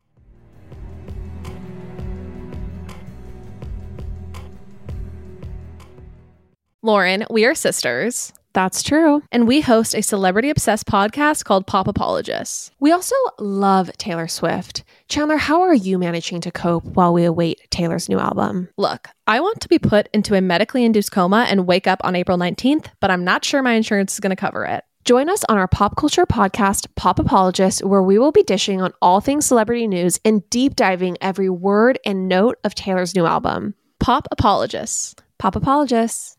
Lauren, we are sisters. That's true. And we host a celebrity-obsessed podcast called Pop Apologists. We also love Taylor Swift. Chandler, how are you managing to cope while we await Taylor's new album? Look, I want to be put into a medically induced coma and wake up on April 19th, but I'm not sure my insurance is going to cover it. Join us on our pop culture podcast, Pop Apologists, where we will be dishing on all things celebrity news and deep diving every word and note of Taylor's new album. Pop Apologists. Pop Apologists.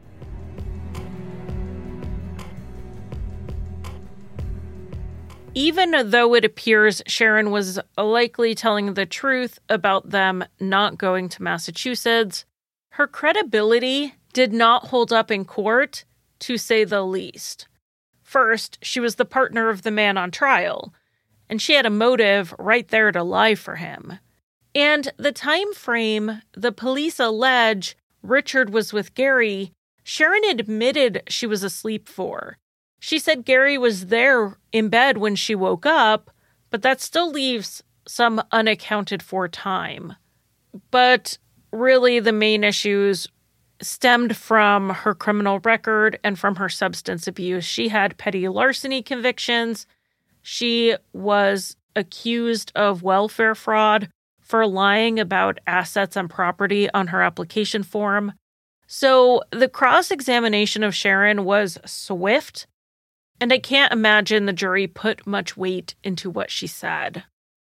Even though it appears Sharon was likely telling the truth about them not going to Massachusetts, her credibility did not hold up in court, to say the least. First, she was the partner of the man on trial, and she had a motive right there to lie for him. And the time frame the police allege Richard was with Gary, Sharon admitted she was asleep for. She said Gary was there in bed when she woke up, but that still leaves some unaccounted for time. But really, the main issues stemmed from her criminal record and from her substance abuse. She had petty larceny convictions. She was accused of welfare fraud for lying about assets and property on her application form. So the cross-examination of Sharon was swift, and I can't imagine the jury put much weight into what she said.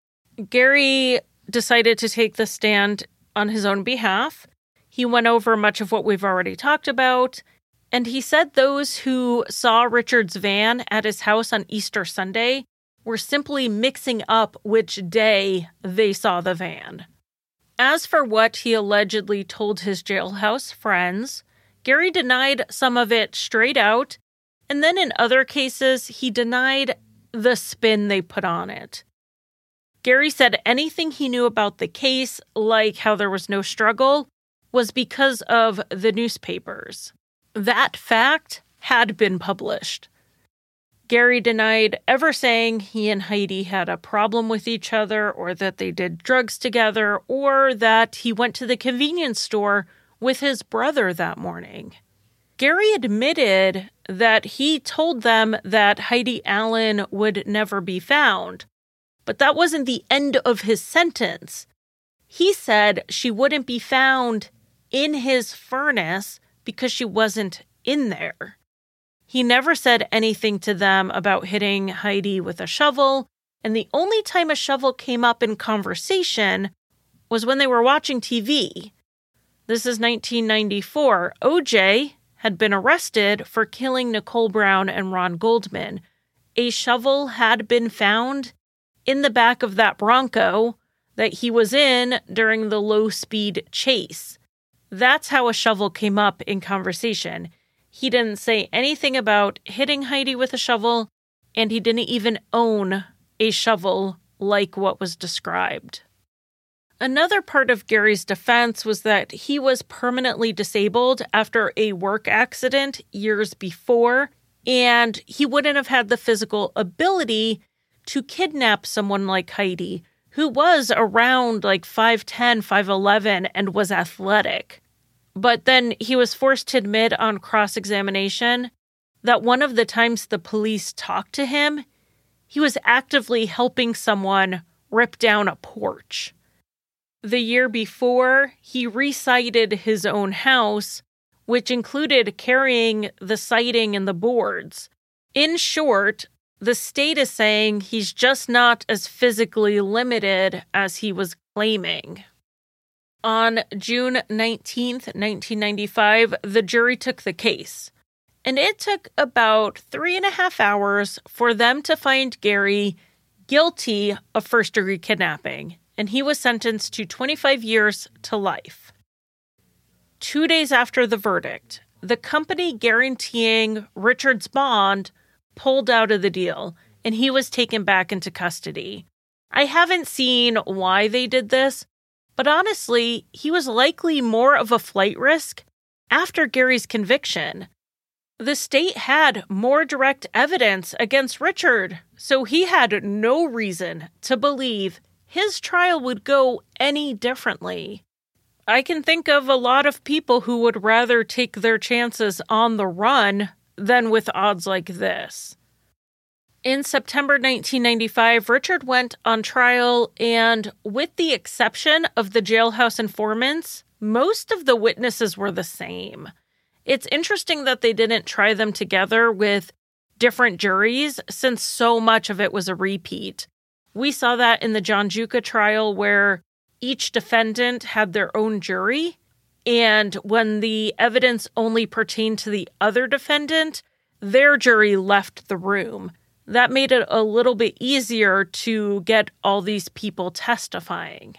Gary decided to take the stand on his own behalf. He went over much of what we've already talked about, and he said those who saw Richard's van at his house on Easter Sunday were simply mixing up which day they saw the van. As for what he allegedly told his jailhouse friends, Gary denied some of it straight out, and then in other cases, he denied the spin they put on it. Gary said anything he knew about the case, like how there was no struggle, was because of the newspapers. That fact had been published. Gary denied ever saying he and Heidi had a problem with each other or that they did drugs together or that he went to the convenience store with his brother that morning. Gary admitted that he told them that Heidi Allen would never be found, but that wasn't the end of his sentence. He said she wouldn't be found in his furnace because she wasn't in there. He never said anything to them about hitting Heidi with a shovel, and the only time a shovel came up in conversation was when they were watching TV. This is 1994. OJ had been arrested for killing Nicole Brown and Ron Goldman. A shovel had been found in the back of that Bronco that he was in during the low-speed chase. That's how a shovel came up in conversation. He didn't say anything about hitting Heidi with a shovel, and he didn't even own a shovel like what was described. Another part of Gary's defense was that he was permanently disabled after a work accident years before, and he wouldn't have had the physical ability to kidnap someone like Heidi, who was around like 5'10", 5'11", and was athletic. But then he was forced to admit on cross-examination that one of the times the police talked to him, he was actively helping someone rip down a porch. The year before, he re-sided his own house, which included carrying the siding and the boards. In short, the state is saying he's just not as physically limited as he was claiming. On June 19th, 1995, the jury took the case, and it took about 3.5 hours for them to find Gary guilty of first-degree kidnapping, and he was sentenced to 25 years to life. 2 days after the verdict, the company guaranteeing Richard's bond pulled out of the deal, and he was taken back into custody. I haven't seen why they did this, but honestly, he was likely more of a flight risk after Gary's conviction. The state had more direct evidence against Richard, so he had no reason to believe his trial would go any differently. I can think of a lot of people who would rather take their chances on the run than with odds like this. In September 1995, Richard went on trial, and with the exception of the jailhouse informants, most of the witnesses were the same. It's interesting that they didn't try them together with different juries, since so much of it was a repeat. We saw that in the John Juca trial, where each defendant had their own jury, and when the evidence only pertained to the other defendant, their jury left the room. That made it a little bit easier to get all these people testifying.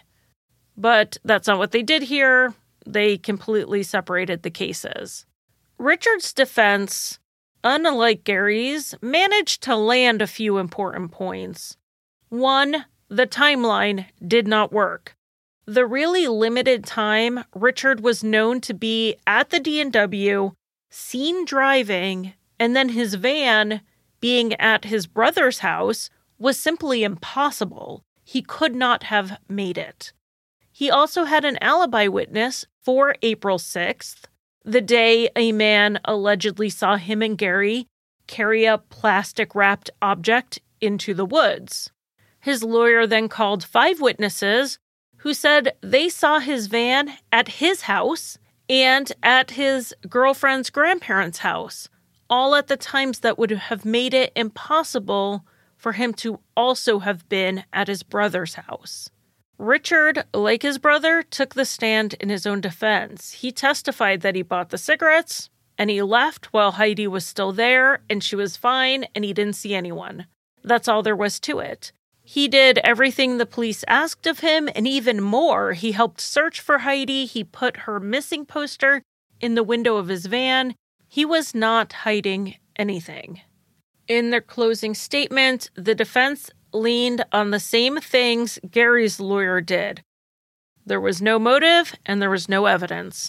But that's not what they did here. They completely separated the cases. Richard's defense, unlike Gary's, managed to land a few important points. One, the timeline did not work. The really limited time Richard was known to be at the D&W, seen driving, and then his van being at his brother's house was simply impossible. He could not have made it. He also had an alibi witness for April 6th, the day a man allegedly saw him and Gary carry a plastic-wrapped object into the woods. His lawyer then called 5 witnesses who said they saw his van at his house and at his girlfriend's grandparents' house, all at the times that would have made it impossible for him to also have been at his brother's house. Richard, like his brother, took the stand in his own defense. He testified that he bought the cigarettes, and he left while Heidi was still there, and she was fine, and he didn't see anyone. That's all there was to it. He did everything the police asked of him, and even more. He helped search for Heidi. He put her missing poster in the window of his van. He was not hiding anything. In their closing statement, the defense leaned on the same things Gary's lawyer did. There was no motive and there was no evidence.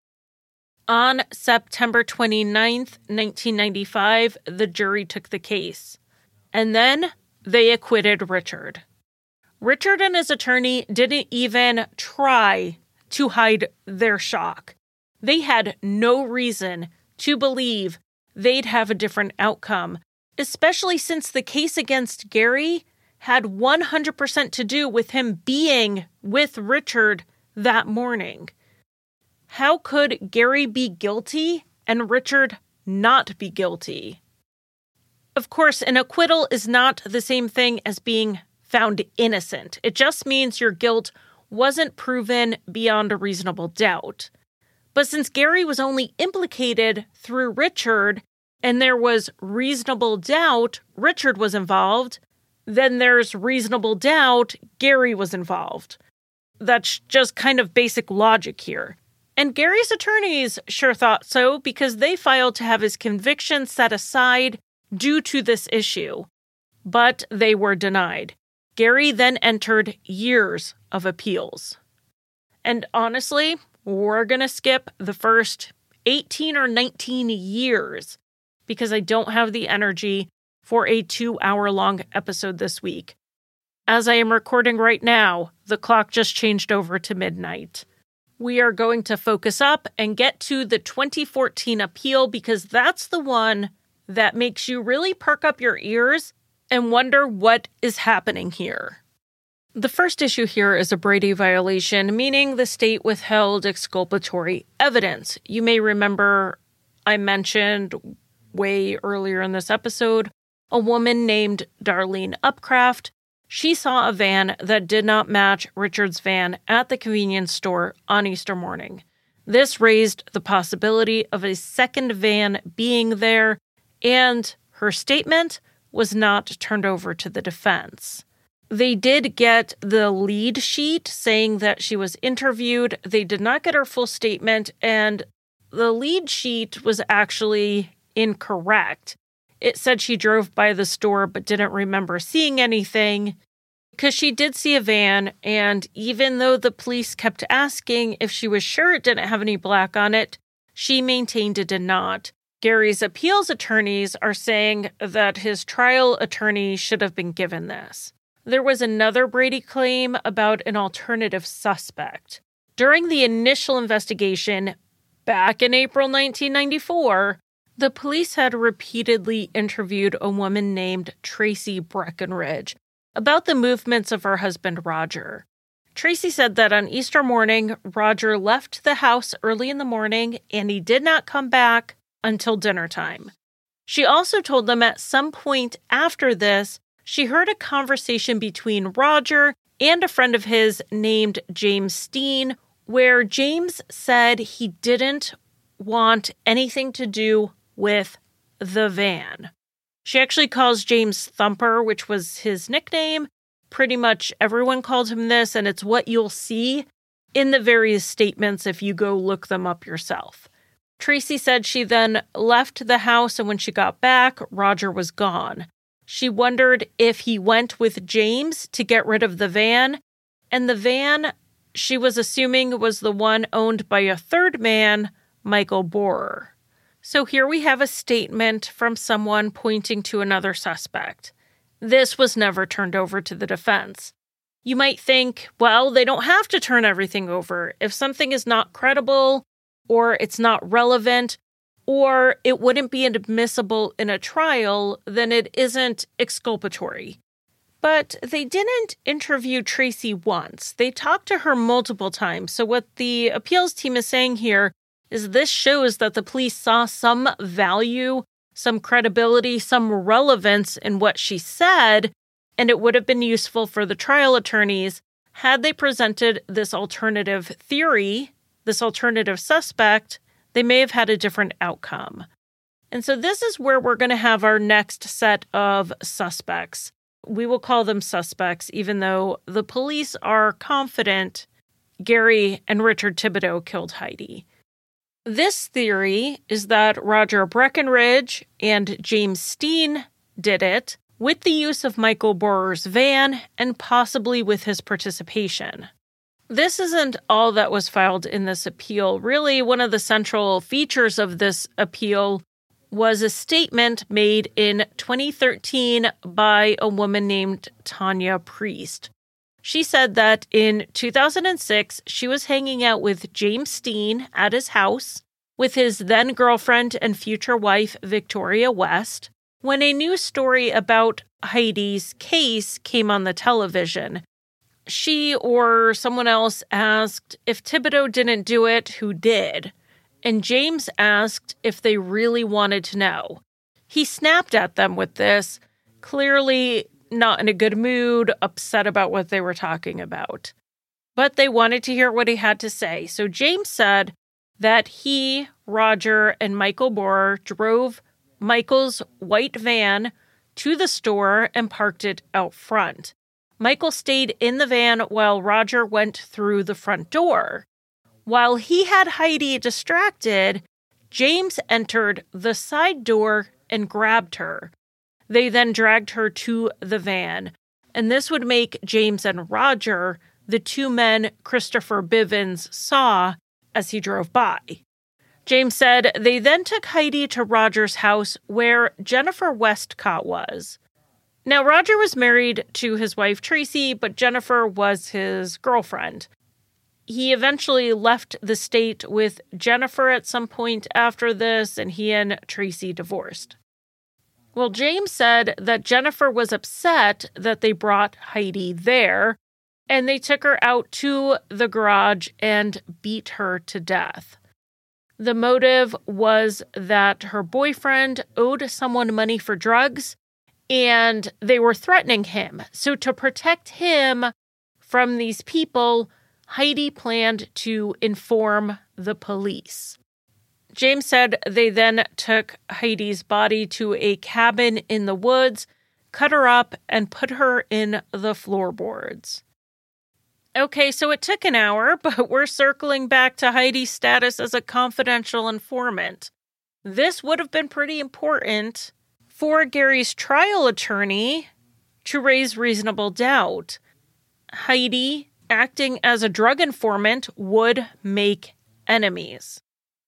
On September 29th, 1995, the jury took the case. And then they acquitted Richard. Richard and his attorney didn't even try to hide their shock. They had no reason to believe they'd have a different outcome, especially since the case against Gary had 100% to do with him being with Richard that morning. How could Gary be guilty and Richard not be guilty? Of course, an acquittal is not the same thing as being found innocent. It just means your guilt wasn't proven beyond a reasonable doubt. But since Gary was only implicated through Richard, and there was reasonable doubt Richard was involved, then there's reasonable doubt Gary was involved. That's just kind of basic logic here. And Gary's attorneys sure thought so because they filed to have his conviction set aside due to this issue. But they were denied. Gary then entered years of appeals. And honestly, we're going to skip the first 18 or 19 years because I don't have the energy for a 2-hour-long episode this week. As I am recording right now, the clock just changed over to midnight. We are going to focus up and get to the 2014 appeal because that's the one that makes you really perk up your ears and wonder what is happening here. The first issue here is a Brady violation, meaning the state withheld exculpatory evidence. You may remember I mentioned way earlier in this episode a woman named Darlene Upcraft. She saw a van that did not match Richard's van at the convenience store on Easter morning. This raised the possibility of a second van being there, and her statement was not turned over to the defense. They did get the lead sheet saying that she was interviewed. They did not get her full statement, and the lead sheet was actually incorrect. It said she drove by the store but didn't remember seeing anything because she did see a van, and even though the police kept asking if she was sure it didn't have any black on it, she maintained it did not. Gary's appeals attorneys are saying that his trial attorney should have been given this. There was another Brady claim about an alternative suspect. During the initial investigation, back in April 1994, the police had repeatedly interviewed a woman named Tracy Breckenridge about the movements of her husband, Roger. Tracy said that on Easter morning, Roger left the house early in the morning and he did not come back until dinner time. She also told them at some point after this, she heard a conversation between Roger and a friend of his named James Steen, where James said he didn't want anything to do with the van. She actually calls James Thumper, which was his nickname. Pretty much everyone called him this, and it's what you'll see in the various statements if you go look them up yourself. Tracy said she then left the house, and when she got back, Roger was gone. She wondered if he went with James to get rid of the van, and the van she was assuming was the one owned by a third man, Michael Borer. So here we have a statement from someone pointing to another suspect. This was never turned over to the defense. You might think, well, they don't have to turn everything over. If something is not credible, or it's not relevant, or it wouldn't be admissible in a trial, then it isn't exculpatory. But they didn't interview Tracy once. They talked to her multiple times. So what the appeals team is saying here is this shows that the police saw some value, some credibility, some relevance in what she said, and it would have been useful for the trial attorneys had they presented this alternative theory, this alternative suspect. They may have had a different outcome. And so this is where we're going to have our next set of suspects. We will call them suspects, even though the police are confident Gary and Richard Thibodeau killed Heidi. This theory is that Roger Breckenridge and James Steen did it with the use of Michael Borer's van and possibly with his participation. This isn't all that was filed in this appeal. Really, one of the central features of this appeal was a statement made in 2013 by a woman named Tanya Priest. She said that in 2006, she was hanging out with James Steen at his house with his then-girlfriend and future wife, Victoria West, when a news story about Heidi's case came on the television. She or someone else asked if Thibodeau didn't do it, who did? And James asked if they really wanted to know. He snapped at them with this, clearly not in a good mood, upset about what they were talking about. But they wanted to hear what he had to say. So James said that he, Roger, and Michael Borer drove Michael's white van to the store and parked it out front. Michael stayed in the van while Roger went through the front door. While he had Heidi distracted, James entered the side door and grabbed her. They then dragged her to the van, and this would make James and Roger the two men Christopher Bivens saw as he drove by. James said they then took Heidi to Roger's house where Jennifer Westcott was. Now, Roger was married to his wife Tracy, but Jennifer was his girlfriend. He eventually left the state with Jennifer at some point after this, and he and Tracy divorced. Well, James said that Jennifer was upset that they brought Heidi there, and they took her out to the garage and beat her to death. The motive was that her boyfriend owed someone money for drugs, and they were threatening him. So to protect him from these people, Heidi planned to inform the police. James said they then took Heidi's body to a cabin in the woods, cut her up, and put her in the floorboards. Okay, so it took an hour, but we're circling back to Heidi's status as a confidential informant. This would have been pretty important for Gary's trial attorney to raise reasonable doubt. Heidi, acting as a drug informant, would make enemies.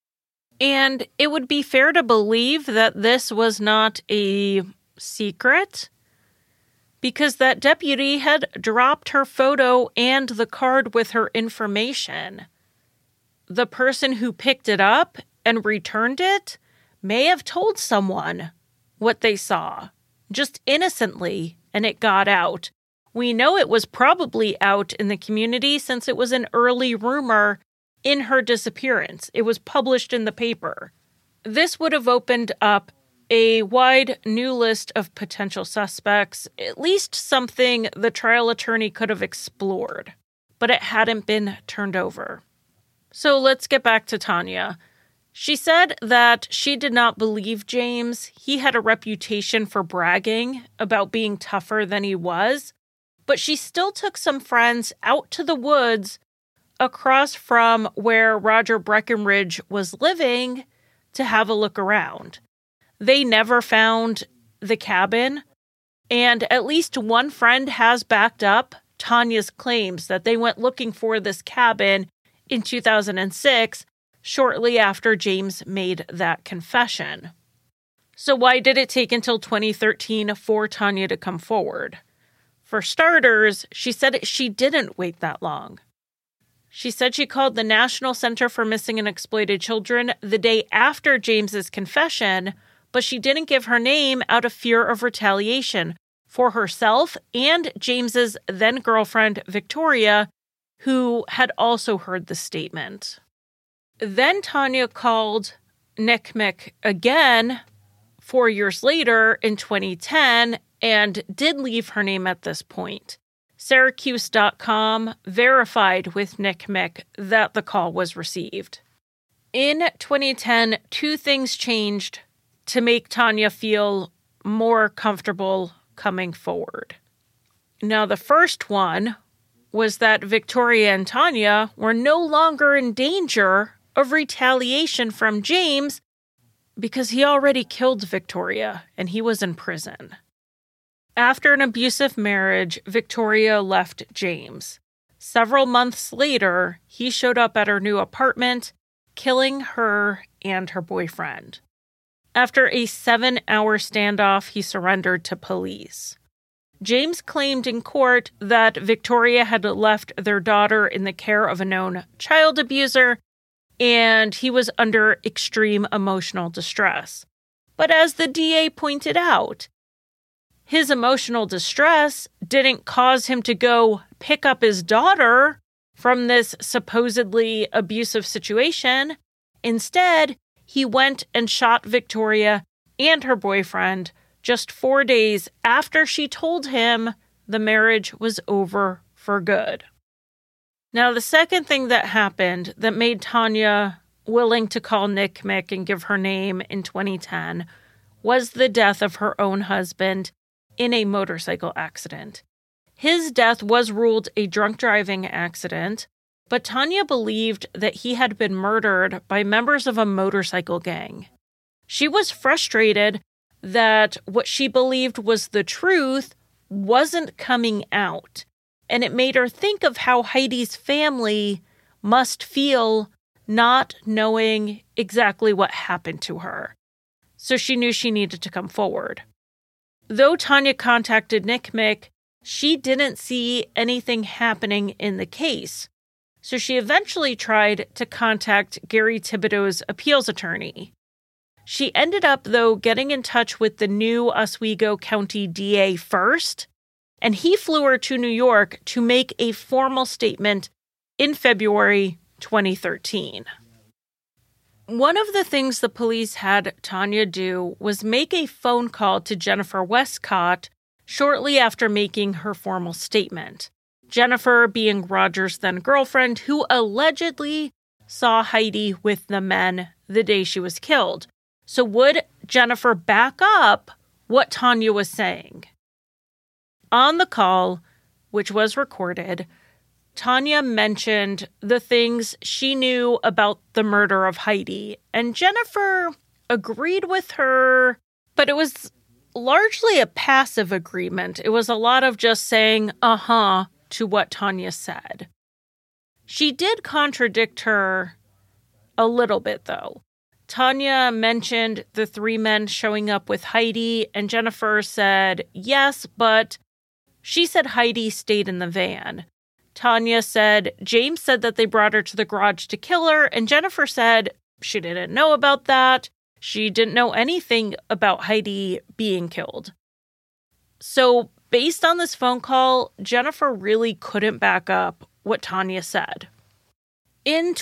And it would be fair to believe that this was not a secret, because that deputy had dropped her photo and the card with her information. The person who picked it up and returned it may have told someone what they saw, just innocently, and it got out. We know it was probably out in the community since it was an early rumor in her disappearance. It was published in the paper. This would have opened up a wide new list of potential suspects, at least something the trial attorney could have explored, but it hadn't been turned over. So let's get back to Tanya. She said that she did not believe James. He had a reputation for bragging about being tougher than he was, but she still took some friends out to the woods across from where Roger Breckenridge was living to have a look around. They never found the cabin, and at least one friend has backed up Tanya's claims that they went looking for this cabin in 2006, shortly after James made that confession. So why did it take until 2013 for Tanya to come forward? For starters, she said she didn't wait that long. She said she called the National Center for Missing and Exploited Children the day after James's confession, but she didn't give her name out of fear of retaliation for herself and James's then-girlfriend, Victoria, who had also heard the statement. Then Tanya called NCMEC again 4 years later in 2010 and did leave her name at this point. Syracuse.com verified with NCMEC that the call was received. In 2010, two things changed to make Tanya feel more comfortable coming forward. Now, the first one was that Victoria and Tanya were no longer in danger of retaliation from James because he already killed Victoria and he was in prison. After an abusive marriage, Victoria left James. Several months later, he showed up at her new apartment, killing her and her boyfriend. After a 7-hour standoff, he surrendered to police. James claimed in court that Victoria had left their daughter in the care of a known child abuser, and he was under extreme emotional distress. But as the DA pointed out, his emotional distress didn't cause him to go pick up his daughter from this supposedly abusive situation. Instead, he went and shot Victoria and her boyfriend just 4 days after she told him the marriage was over for good. Now, the second thing that happened that made Tanya willing to call NCMEC and give her name in 2010 was the death of her own husband in a motorcycle accident. His death was ruled a drunk driving accident, but Tanya believed that he had been murdered by members of a motorcycle gang. She was frustrated that what she believed was the truth wasn't coming out, and it made her think of how Heidi's family must feel not knowing exactly what happened to her. So she knew she needed to come forward. Though Tanya contacted NCMEC, she didn't see anything happening in the case. So she eventually tried to contact Gary Thibodeau's appeals attorney. She ended up, though, getting in touch with the new Oswego County DA first, and he flew her to New York to make a formal statement in February 2013. One of the things the police had Tanya do was make a phone call to Jennifer Westcott shortly after making her formal statement. Jennifer being Roger's then girlfriend, who allegedly saw Heidi with the men the day she was killed. So would Jennifer back up what Tanya was saying? On the call, which was recorded, Tanya mentioned the things she knew about the murder of Heidi, and Jennifer agreed with her, but it was largely a passive agreement. It was a lot of just saying, to what Tanya said. She did contradict her a little bit, though. Tanya mentioned the 3 men showing up with Heidi, and Jennifer said yes, but she said Heidi stayed in the van. Tanya said James said that they brought her to the garage to kill her, and Jennifer said she didn't know about that. She didn't know anything about Heidi being killed. So, based on this phone call, Jennifer really couldn't back up what Tanya said. In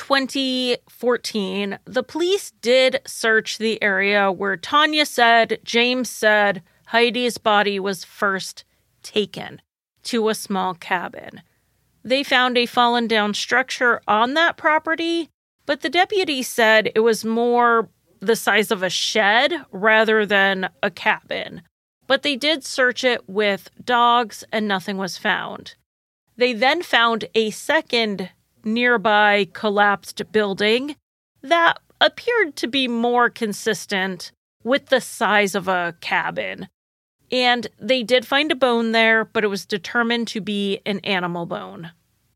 2014, the police did search the area where Tanya said James said Heidi's body was first taken to a small cabin. They found a fallen down structure on that property, but the deputy said it was more the size of a shed rather than a cabin. But they did search it with dogs and nothing was found. They then found a second nearby collapsed building that appeared to be more consistent with the size of a cabin. And they did find a bone there, but it was determined to be an animal bone.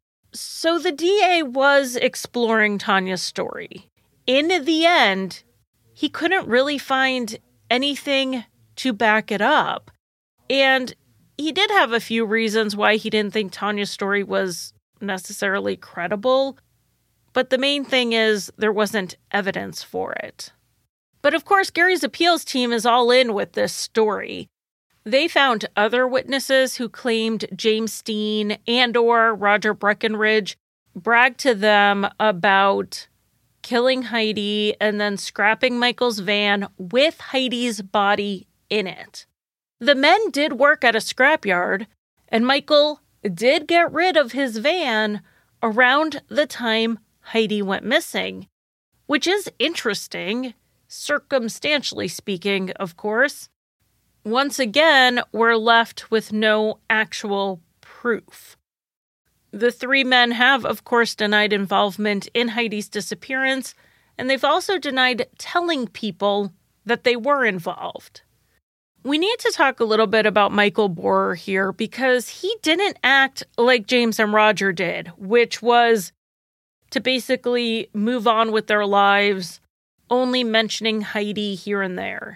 So the DA was exploring Tanya's story. In the end, he couldn't really find anything to back it up. And he did have a few reasons why he didn't think Tanya's story was necessarily credible. But the main thing is there wasn't evidence for it. But of course, Gary's appeals team is all in with this story. They found other witnesses who claimed James Steen and/or Roger Breckenridge bragged to them about killing Heidi and then scrapping Michael's van with Heidi's body in it. The men did work at a scrapyard, and Michael did get rid of his van around the time Heidi went missing, which is interesting, circumstantially speaking, of course. Once again, we're left with no actual proof. The 3 men have, of course, denied involvement in Heidi's disappearance, and they've also denied telling people that they were involved. We need to talk a little bit about Michael Bohrer here because he didn't act like James and Roger did, which was to basically move on with their lives, only mentioning Heidi here and there.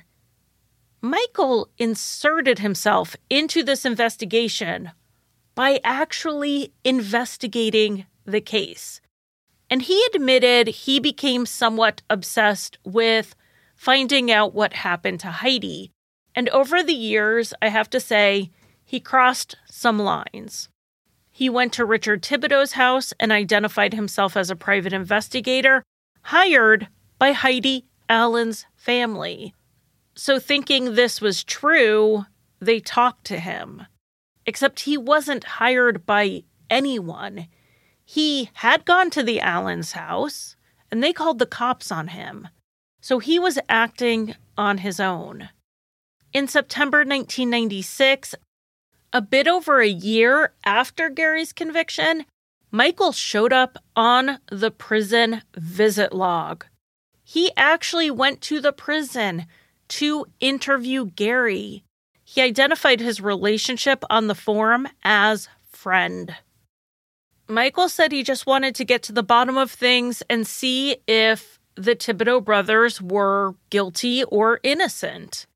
Michael inserted himself into this investigation by actually investigating the case. And he admitted he became somewhat obsessed with finding out what happened to Heidi. And over the years, I have to say, he crossed some lines. He went to Richard Thibodeau's house and identified himself as a private investigator hired by Heidi Allen's family. So thinking this was true, they talked to him. Except he wasn't hired by anyone. He had gone to the Allens' house, and they called the cops on him. So he was acting on his own. In September 1996, a bit over a year after Gary's conviction, Michael showed up on the prison visit log. He actually went to the prison to interview Gary. He identified his relationship on the form as friend. Michael said he just wanted to get to the bottom of things and see if the Thibodeau brothers were guilty or innocent.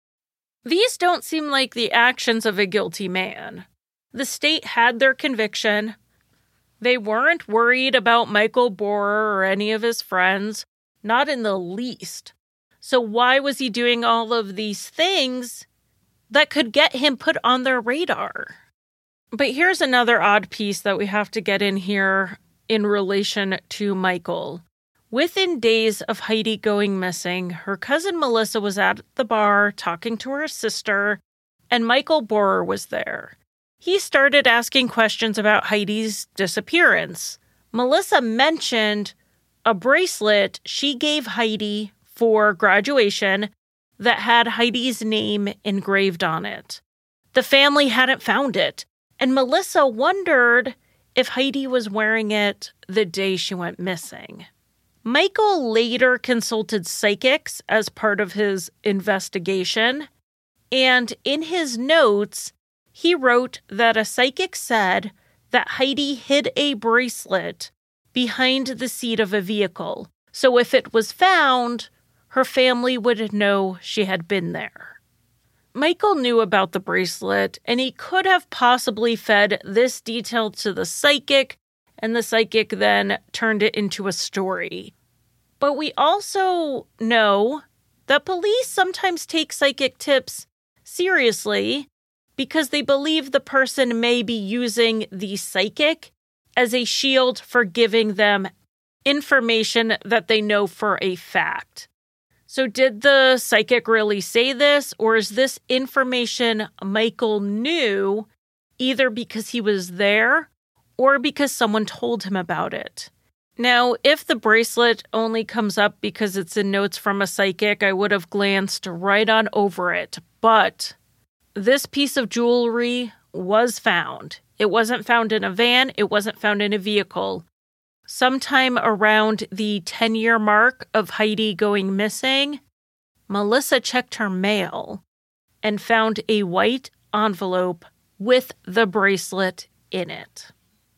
These don't seem like the actions of a guilty man. The state had their conviction. They weren't worried about Michael Borer or any of his friends, not in the least. So why was he doing all of these things that could get him put on their radar? But here's another odd piece that we have to get in here in relation to Michael. Within days of Heidi going missing, her cousin Melissa was at the bar talking to her sister, and Michael Borer was there. He started asking questions about Heidi's disappearance. Melissa mentioned a bracelet she gave Heidi for graduation that had Heidi's name engraved on it. The family hadn't found it, and Melissa wondered if Heidi was wearing it the day she went missing. Michael later consulted psychics as part of his investigation, and in his notes, he wrote that a psychic said that Heidi hid a bracelet behind the seat of a vehicle, so if it was found, her family would know she had been there. Michael knew about the bracelet, and he could have possibly fed this detail to the psychic, and the psychic then turned it into a story. But we also know that police sometimes take psychic tips seriously because they believe the person may be using the psychic as a shield for giving them information that they know for a fact. So did the psychic really say this, or is this information Michael knew either because he was there or because someone told him about it? Now, if the bracelet only comes up because it's in notes from a psychic, I would have glanced right on over it. But this piece of jewelry was found. It wasn't found in a van. It wasn't found in a vehicle. Sometime around the 10-year mark of Heidi going missing, Melissa checked her mail and found a white envelope with the bracelet in it.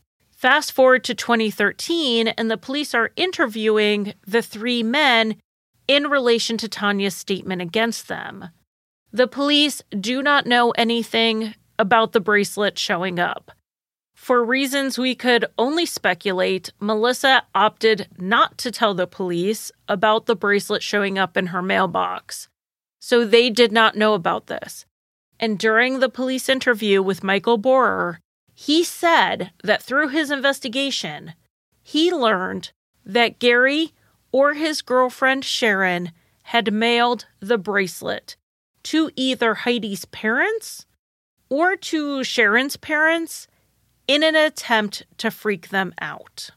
Fast forward to 2013, and the police are interviewing the three men in relation to Tanya's statement against them. The police do not know anything about the bracelet showing up. For reasons we could only speculate, Melissa opted not to tell the police about the bracelet showing up in her mailbox. So they did not know about this. And during the police interview with Michael Borer, he said that through his investigation, he learned that Gary or his girlfriend Sharon had mailed the bracelet to either Heidi's parents or to Sharon's parents in an attempt to freak them out.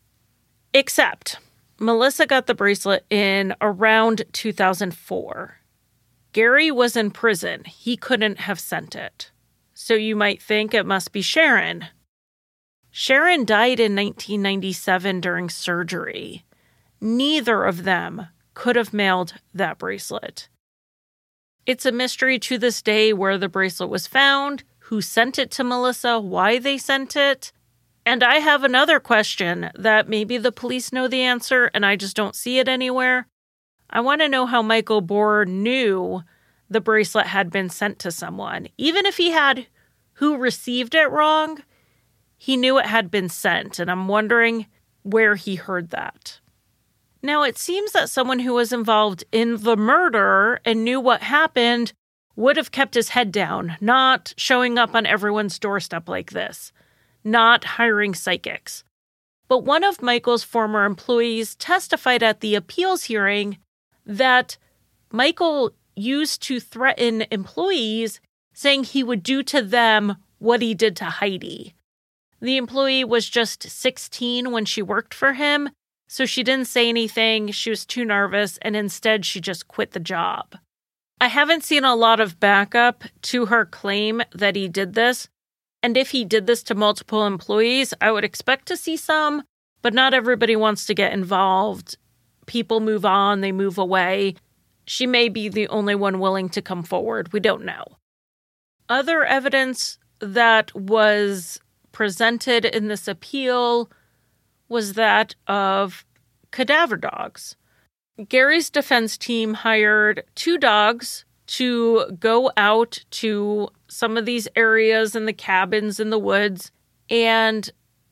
Except Melissa got the bracelet in around 2004. Gary was in prison. He couldn't have sent it. So you might think it must be Sharon. Sharon died in 1997 during surgery. Neither of them could have mailed that bracelet. It's a mystery to this day where the bracelet was found, who sent it to Melissa, why they sent it. And I have another question that maybe the police know the answer and I just don't see it anywhere. I want to know how Michael Borer knew the bracelet had been sent to someone. Even if he had who received it wrong, he knew it had been sent, and I'm wondering where he heard that. Now, it seems that someone who was involved in the murder and knew what happened would have kept his head down, not showing up on everyone's doorstep like this, not hiring psychics. But one of Michael's former employees testified at the appeals hearing that Michael used to threaten employees, saying he would do to them what he did to Heidi. The employee was just 16 when she worked for him, so she didn't say anything, she was too nervous, and instead she just quit the job. I haven't seen a lot of backup to her claim that he did this, And if he did this to multiple employees, I would expect to see some, but not everybody wants to get involved. People move on, they move away. She may be the only one willing to come forward. We don't know. Other evidence that was presented in this appeal was that of cadaver dogs. Gary's defense team hired 2 dogs to go out to some of these areas in the cabins in the woods, and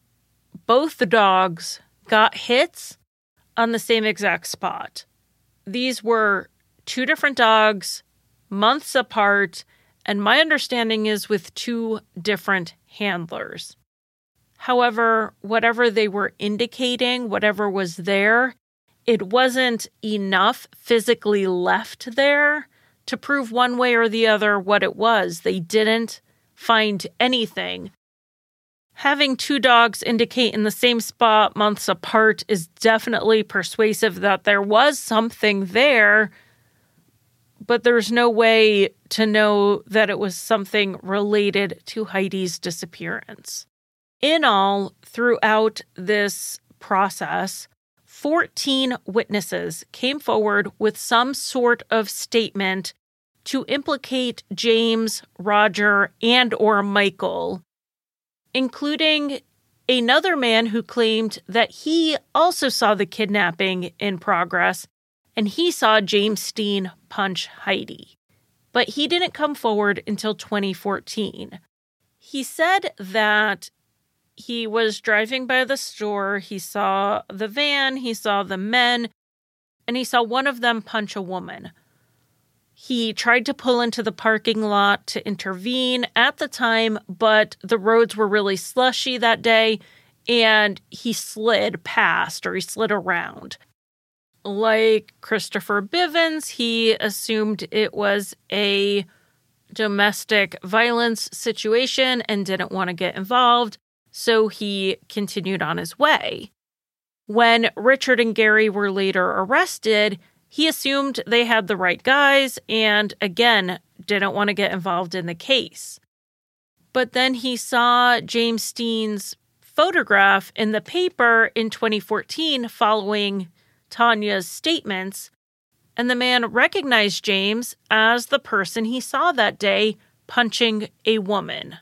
both the dogs got hits on the same exact spot. These were 2 different dogs, months apart, and my understanding is with 2 different handlers. However, whatever they were indicating, whatever was there, it wasn't enough physically left there to prove one way or the other what it was. They didn't find anything. Having 2 dogs indicate in the same spot months apart is definitely persuasive that there was something there, but there's no way to know that it was something related to Heidi's disappearance. In all, throughout this process, 14 witnesses came forward with some sort of statement to implicate James, Roger, and or Michael, including another man who claimed that he also saw the kidnapping in progress and he saw James Steen punch Heidi. But he didn't come forward until 2014. He said that he was driving by the store, he saw the van, he saw the men, and he saw one of them punch a woman. He tried to pull into the parking lot to intervene at the time, but the roads were really slushy that day, and he slid past, or he slid around. Like Christopher Bivens, he assumed it was a domestic violence situation and didn't want to get involved, so he continued on his way. When Richard and Gary were later arrested, he assumed they had the right guys and, again, didn't want to get involved in the case. But then he saw James Steen's photograph in the paper in 2014 following Tanya's statements, and the man recognized James as the person he saw that day punching a woman.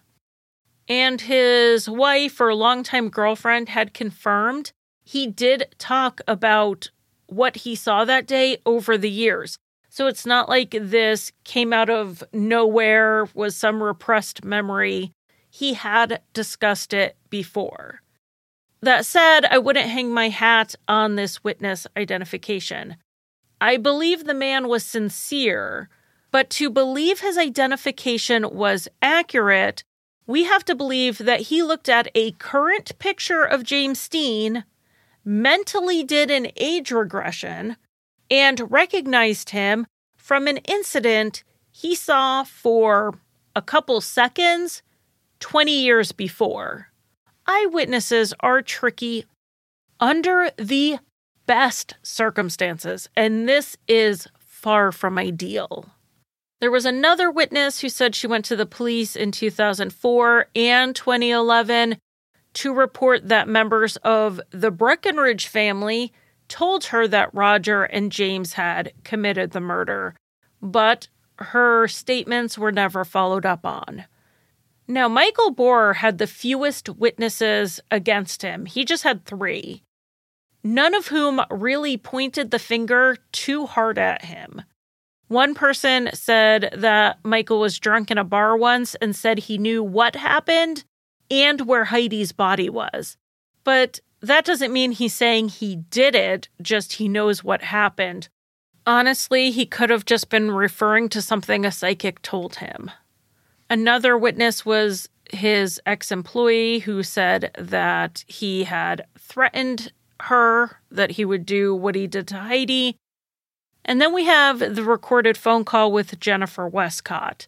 And his wife or longtime girlfriend had confirmed he did talk about what he saw that day over the years. So it's not like this came out of nowhere, was some repressed memory. He had discussed it before. That said, I wouldn't hang my hat on this witness identification. I believe the man was sincere, but to believe his identification was accurate, we have to believe that he looked at a current picture of James Steen, mentally did an age regression, and recognized him from an incident he saw for a couple seconds 20 years before. Eyewitnesses are tricky under the best circumstances, and this is far from ideal. There was another witness who said she went to the police in 2004 and 2011 to report that members of the Breckenridge family told her that Roger and James had committed the murder, but her statements were never followed up on. Now, Michael Borer had the fewest witnesses against him. He just had 3, none of whom really pointed the finger too hard at him. One person said that Michael was drunk in a bar once and said he knew what happened and where Heidi's body was. But that doesn't mean he's saying he did it, just he knows what happened. Honestly, he could have just been referring to something a psychic told him. Another witness was his ex-employee who said that he had threatened her, that he would do what he did to Heidi. And then we have the recorded phone call with Jennifer Westcott.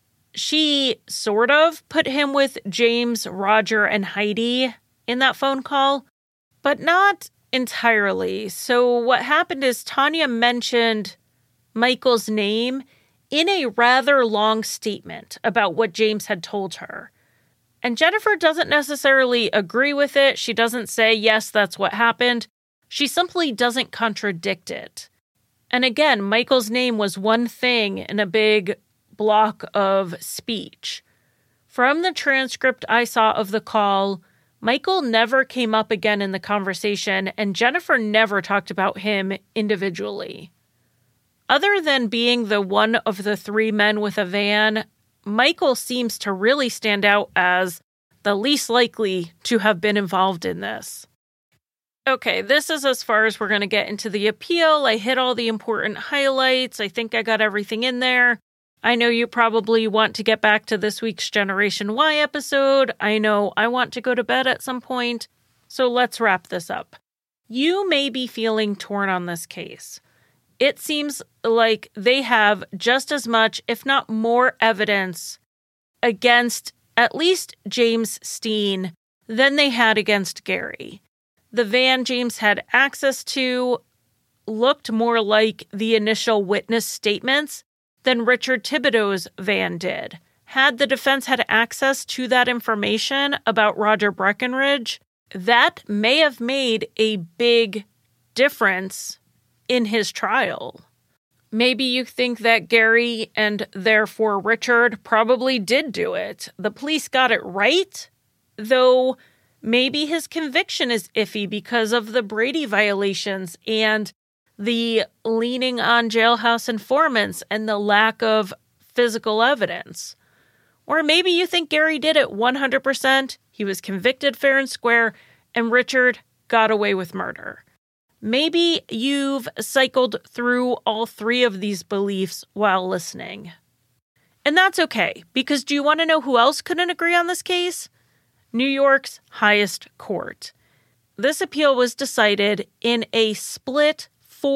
She sort of put him with James, Roger, and Heidi in that phone call, but not entirely. So what happened is Tanya mentioned Michael's name in a rather long statement about what James had told her. And Jennifer doesn't necessarily agree with it. She doesn't say, yes, that's what happened. She simply doesn't contradict it. And again, Michael's name was one thing in a big block of speech. From the transcript I saw of the call, Michael never came up again in the conversation, and Jennifer never talked about him individually. Other than being the one of the three men with a van, Michael seems to really stand out as the least likely to have been involved in this. Okay, this is as far as we're going to get into the appeal. I hit all the important highlights. I think I got everything in there. I know you probably want to get back to this week's Generation Y episode. I know I want to go to bed at some point. So let's wrap this up. You may be feeling torn on this case. It seems like they have just as much, if not more, evidence against at least James Steen than they had against Gary. The van James had access to looked more like the initial witness statements than Richard Thibodeau's van did. Had the defense had access to that information about Roger Breckenridge, that may have made a big difference in his trial. Maybe you think that Gary and therefore Richard probably did do it. The police got it right, though maybe his conviction is iffy because of the Brady violations and the leaning on jailhouse informants and the lack of physical evidence. Or maybe you think Gary did it 100%, he was convicted fair and square, and Richard got away with murder. Maybe you've cycled through all three of these beliefs while listening. And that's okay, because do you want to know who else couldn't agree on this case? New York's highest court. This appeal was decided in a split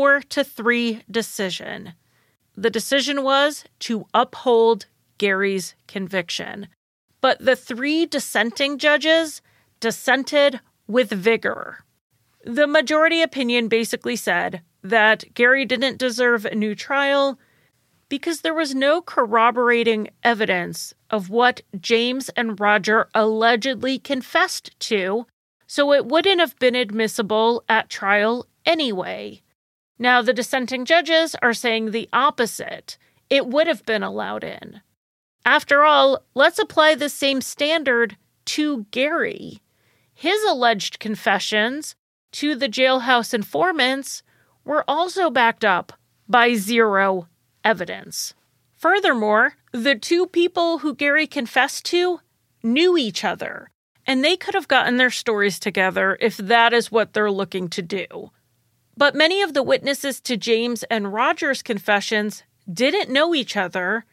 4-3 decision. The decision was to uphold Gary's conviction. But the three dissenting judges dissented with vigor. The majority opinion basically said that Gary didn't deserve a new trial because there was no corroborating evidence of what James and Roger allegedly confessed to, so it wouldn't have been admissible at trial anyway. Now, the dissenting judges are saying the opposite. It would have been allowed in. After all, let's apply the same standard to Gary. His alleged confessions to the jailhouse informants were also backed up by zero evidence. Furthermore, the two people who Gary confessed to knew each other, and they could have gotten their stories together if that is what they're looking to do. But many of the witnesses to James and Roger's confessions didn't know each other,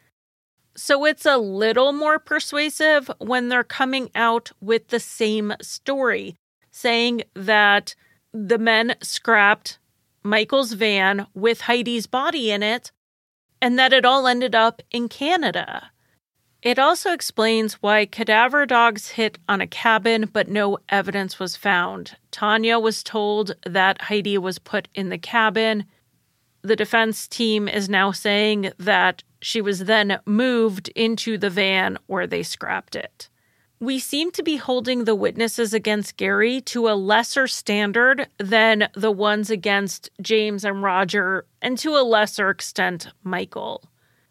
so it's a little more persuasive when they're coming out with the same story, saying that the men scrapped Michael's van with Heidi's body in it, and that it all ended up in Canada. It also explains why cadaver dogs hit on a cabin, but no evidence was found. Tanya was told that Heidi was put in the cabin. The defense team is now saying that she was then moved into the van where they scrapped it. We seem to be holding the witnesses against Gary to a lesser standard than the ones against James and Roger, and to a lesser extent, Michael.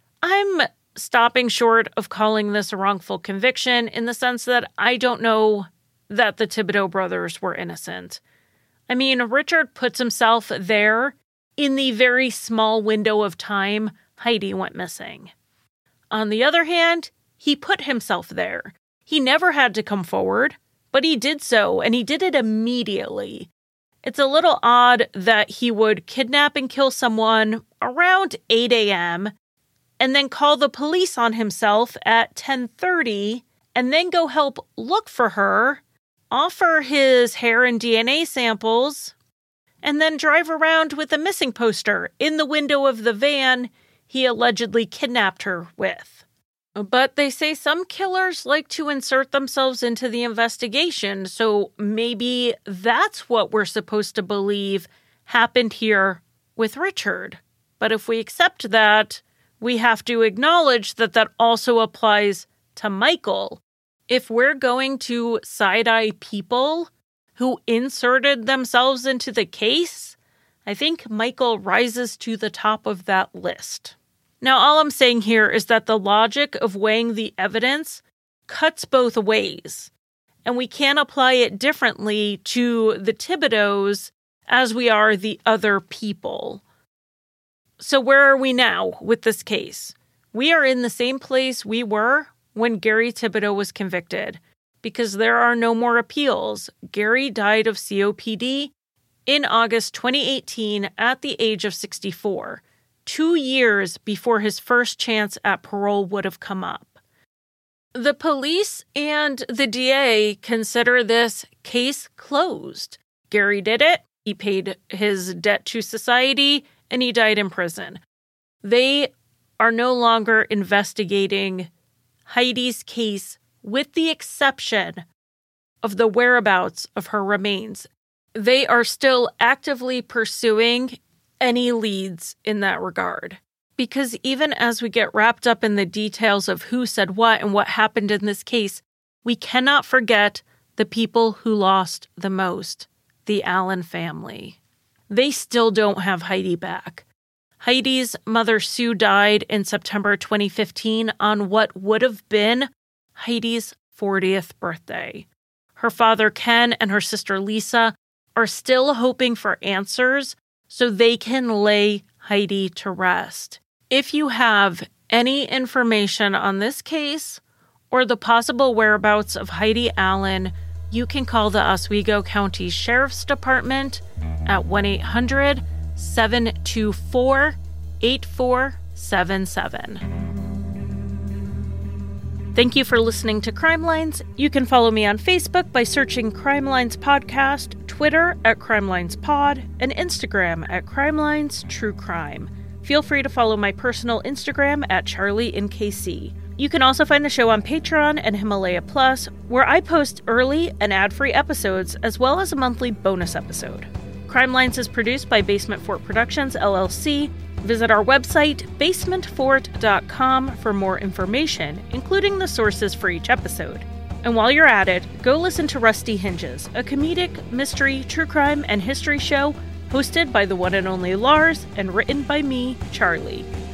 I'm stopping short of calling this a wrongful conviction in the sense that I don't know that the Thibodeau brothers were innocent. I mean, Richard puts himself there in the very small window of time Heidi went missing. On the other hand, he put himself there. He never had to come forward, but he did so, and he did it immediately. It's a little odd that he would kidnap and kill someone around 8 a.m., and then call the police on himself at 10:30, and then go help look for her, offer his hair and DNA samples, and then drive around with a missing poster in the window of the van he allegedly kidnapped her with. But they say some killers like to insert themselves into the investigation, so maybe that's what we're supposed to believe happened here with Richard. But if we accept that, we have to acknowledge that that also applies to Michael. If we're going to side-eye people who inserted themselves into the case, I think Michael rises to the top of that list. Now, all I'm saying here is that the logic of weighing the evidence cuts both ways, and we can't apply it differently to the Thibodeaus as we are the other people. So where are we now with this case? We are in the same place we were when Gary Thibodeau was convicted, because there are no more appeals. Gary died of COPD in August 2018 at the age of 64, 2 years before his first chance at parole would have come up. The police and the DA consider this case closed. Gary did it, he paid his debt to society, and he died in prison. They are no longer investigating Heidi's case with the exception of the whereabouts of her remains. They are still actively pursuing any leads in that regard. Because even as we get wrapped up in the details of who said what and what happened in this case, we cannot forget the people who lost the most, the Allen family. They still don't have Heidi back. Heidi's mother, Sue, died in September 2015 on what would have been Heidi's 40th birthday. Her father, Ken, and her sister, Lisa, are still hoping for answers so they can lay Heidi to rest. If you have any information on this case or the possible whereabouts of Heidi Allen, you can call the Oswego County Sheriff's Department at 1-800-724-8477. Thank you for listening to Crime Lines. You can follow me on Facebook by searching Crime Lines Podcast, Twitter at Crime Lines Pod, and Instagram at Crime Lines True Crime. Feel free to follow my personal Instagram at CharlieNKC. You can also find the show on Patreon and Himalaya Plus, where I post early and ad-free episodes, as well as a monthly bonus episode. Crime Lines is produced by Basement Fort Productions, LLC. Visit our website, basementfort.com, for more information, including the sources for each episode. And while you're at it, go listen to Rusty Hinges, a comedic, mystery, true crime, and history show hosted by the one and only Lars and written by me, Charlie.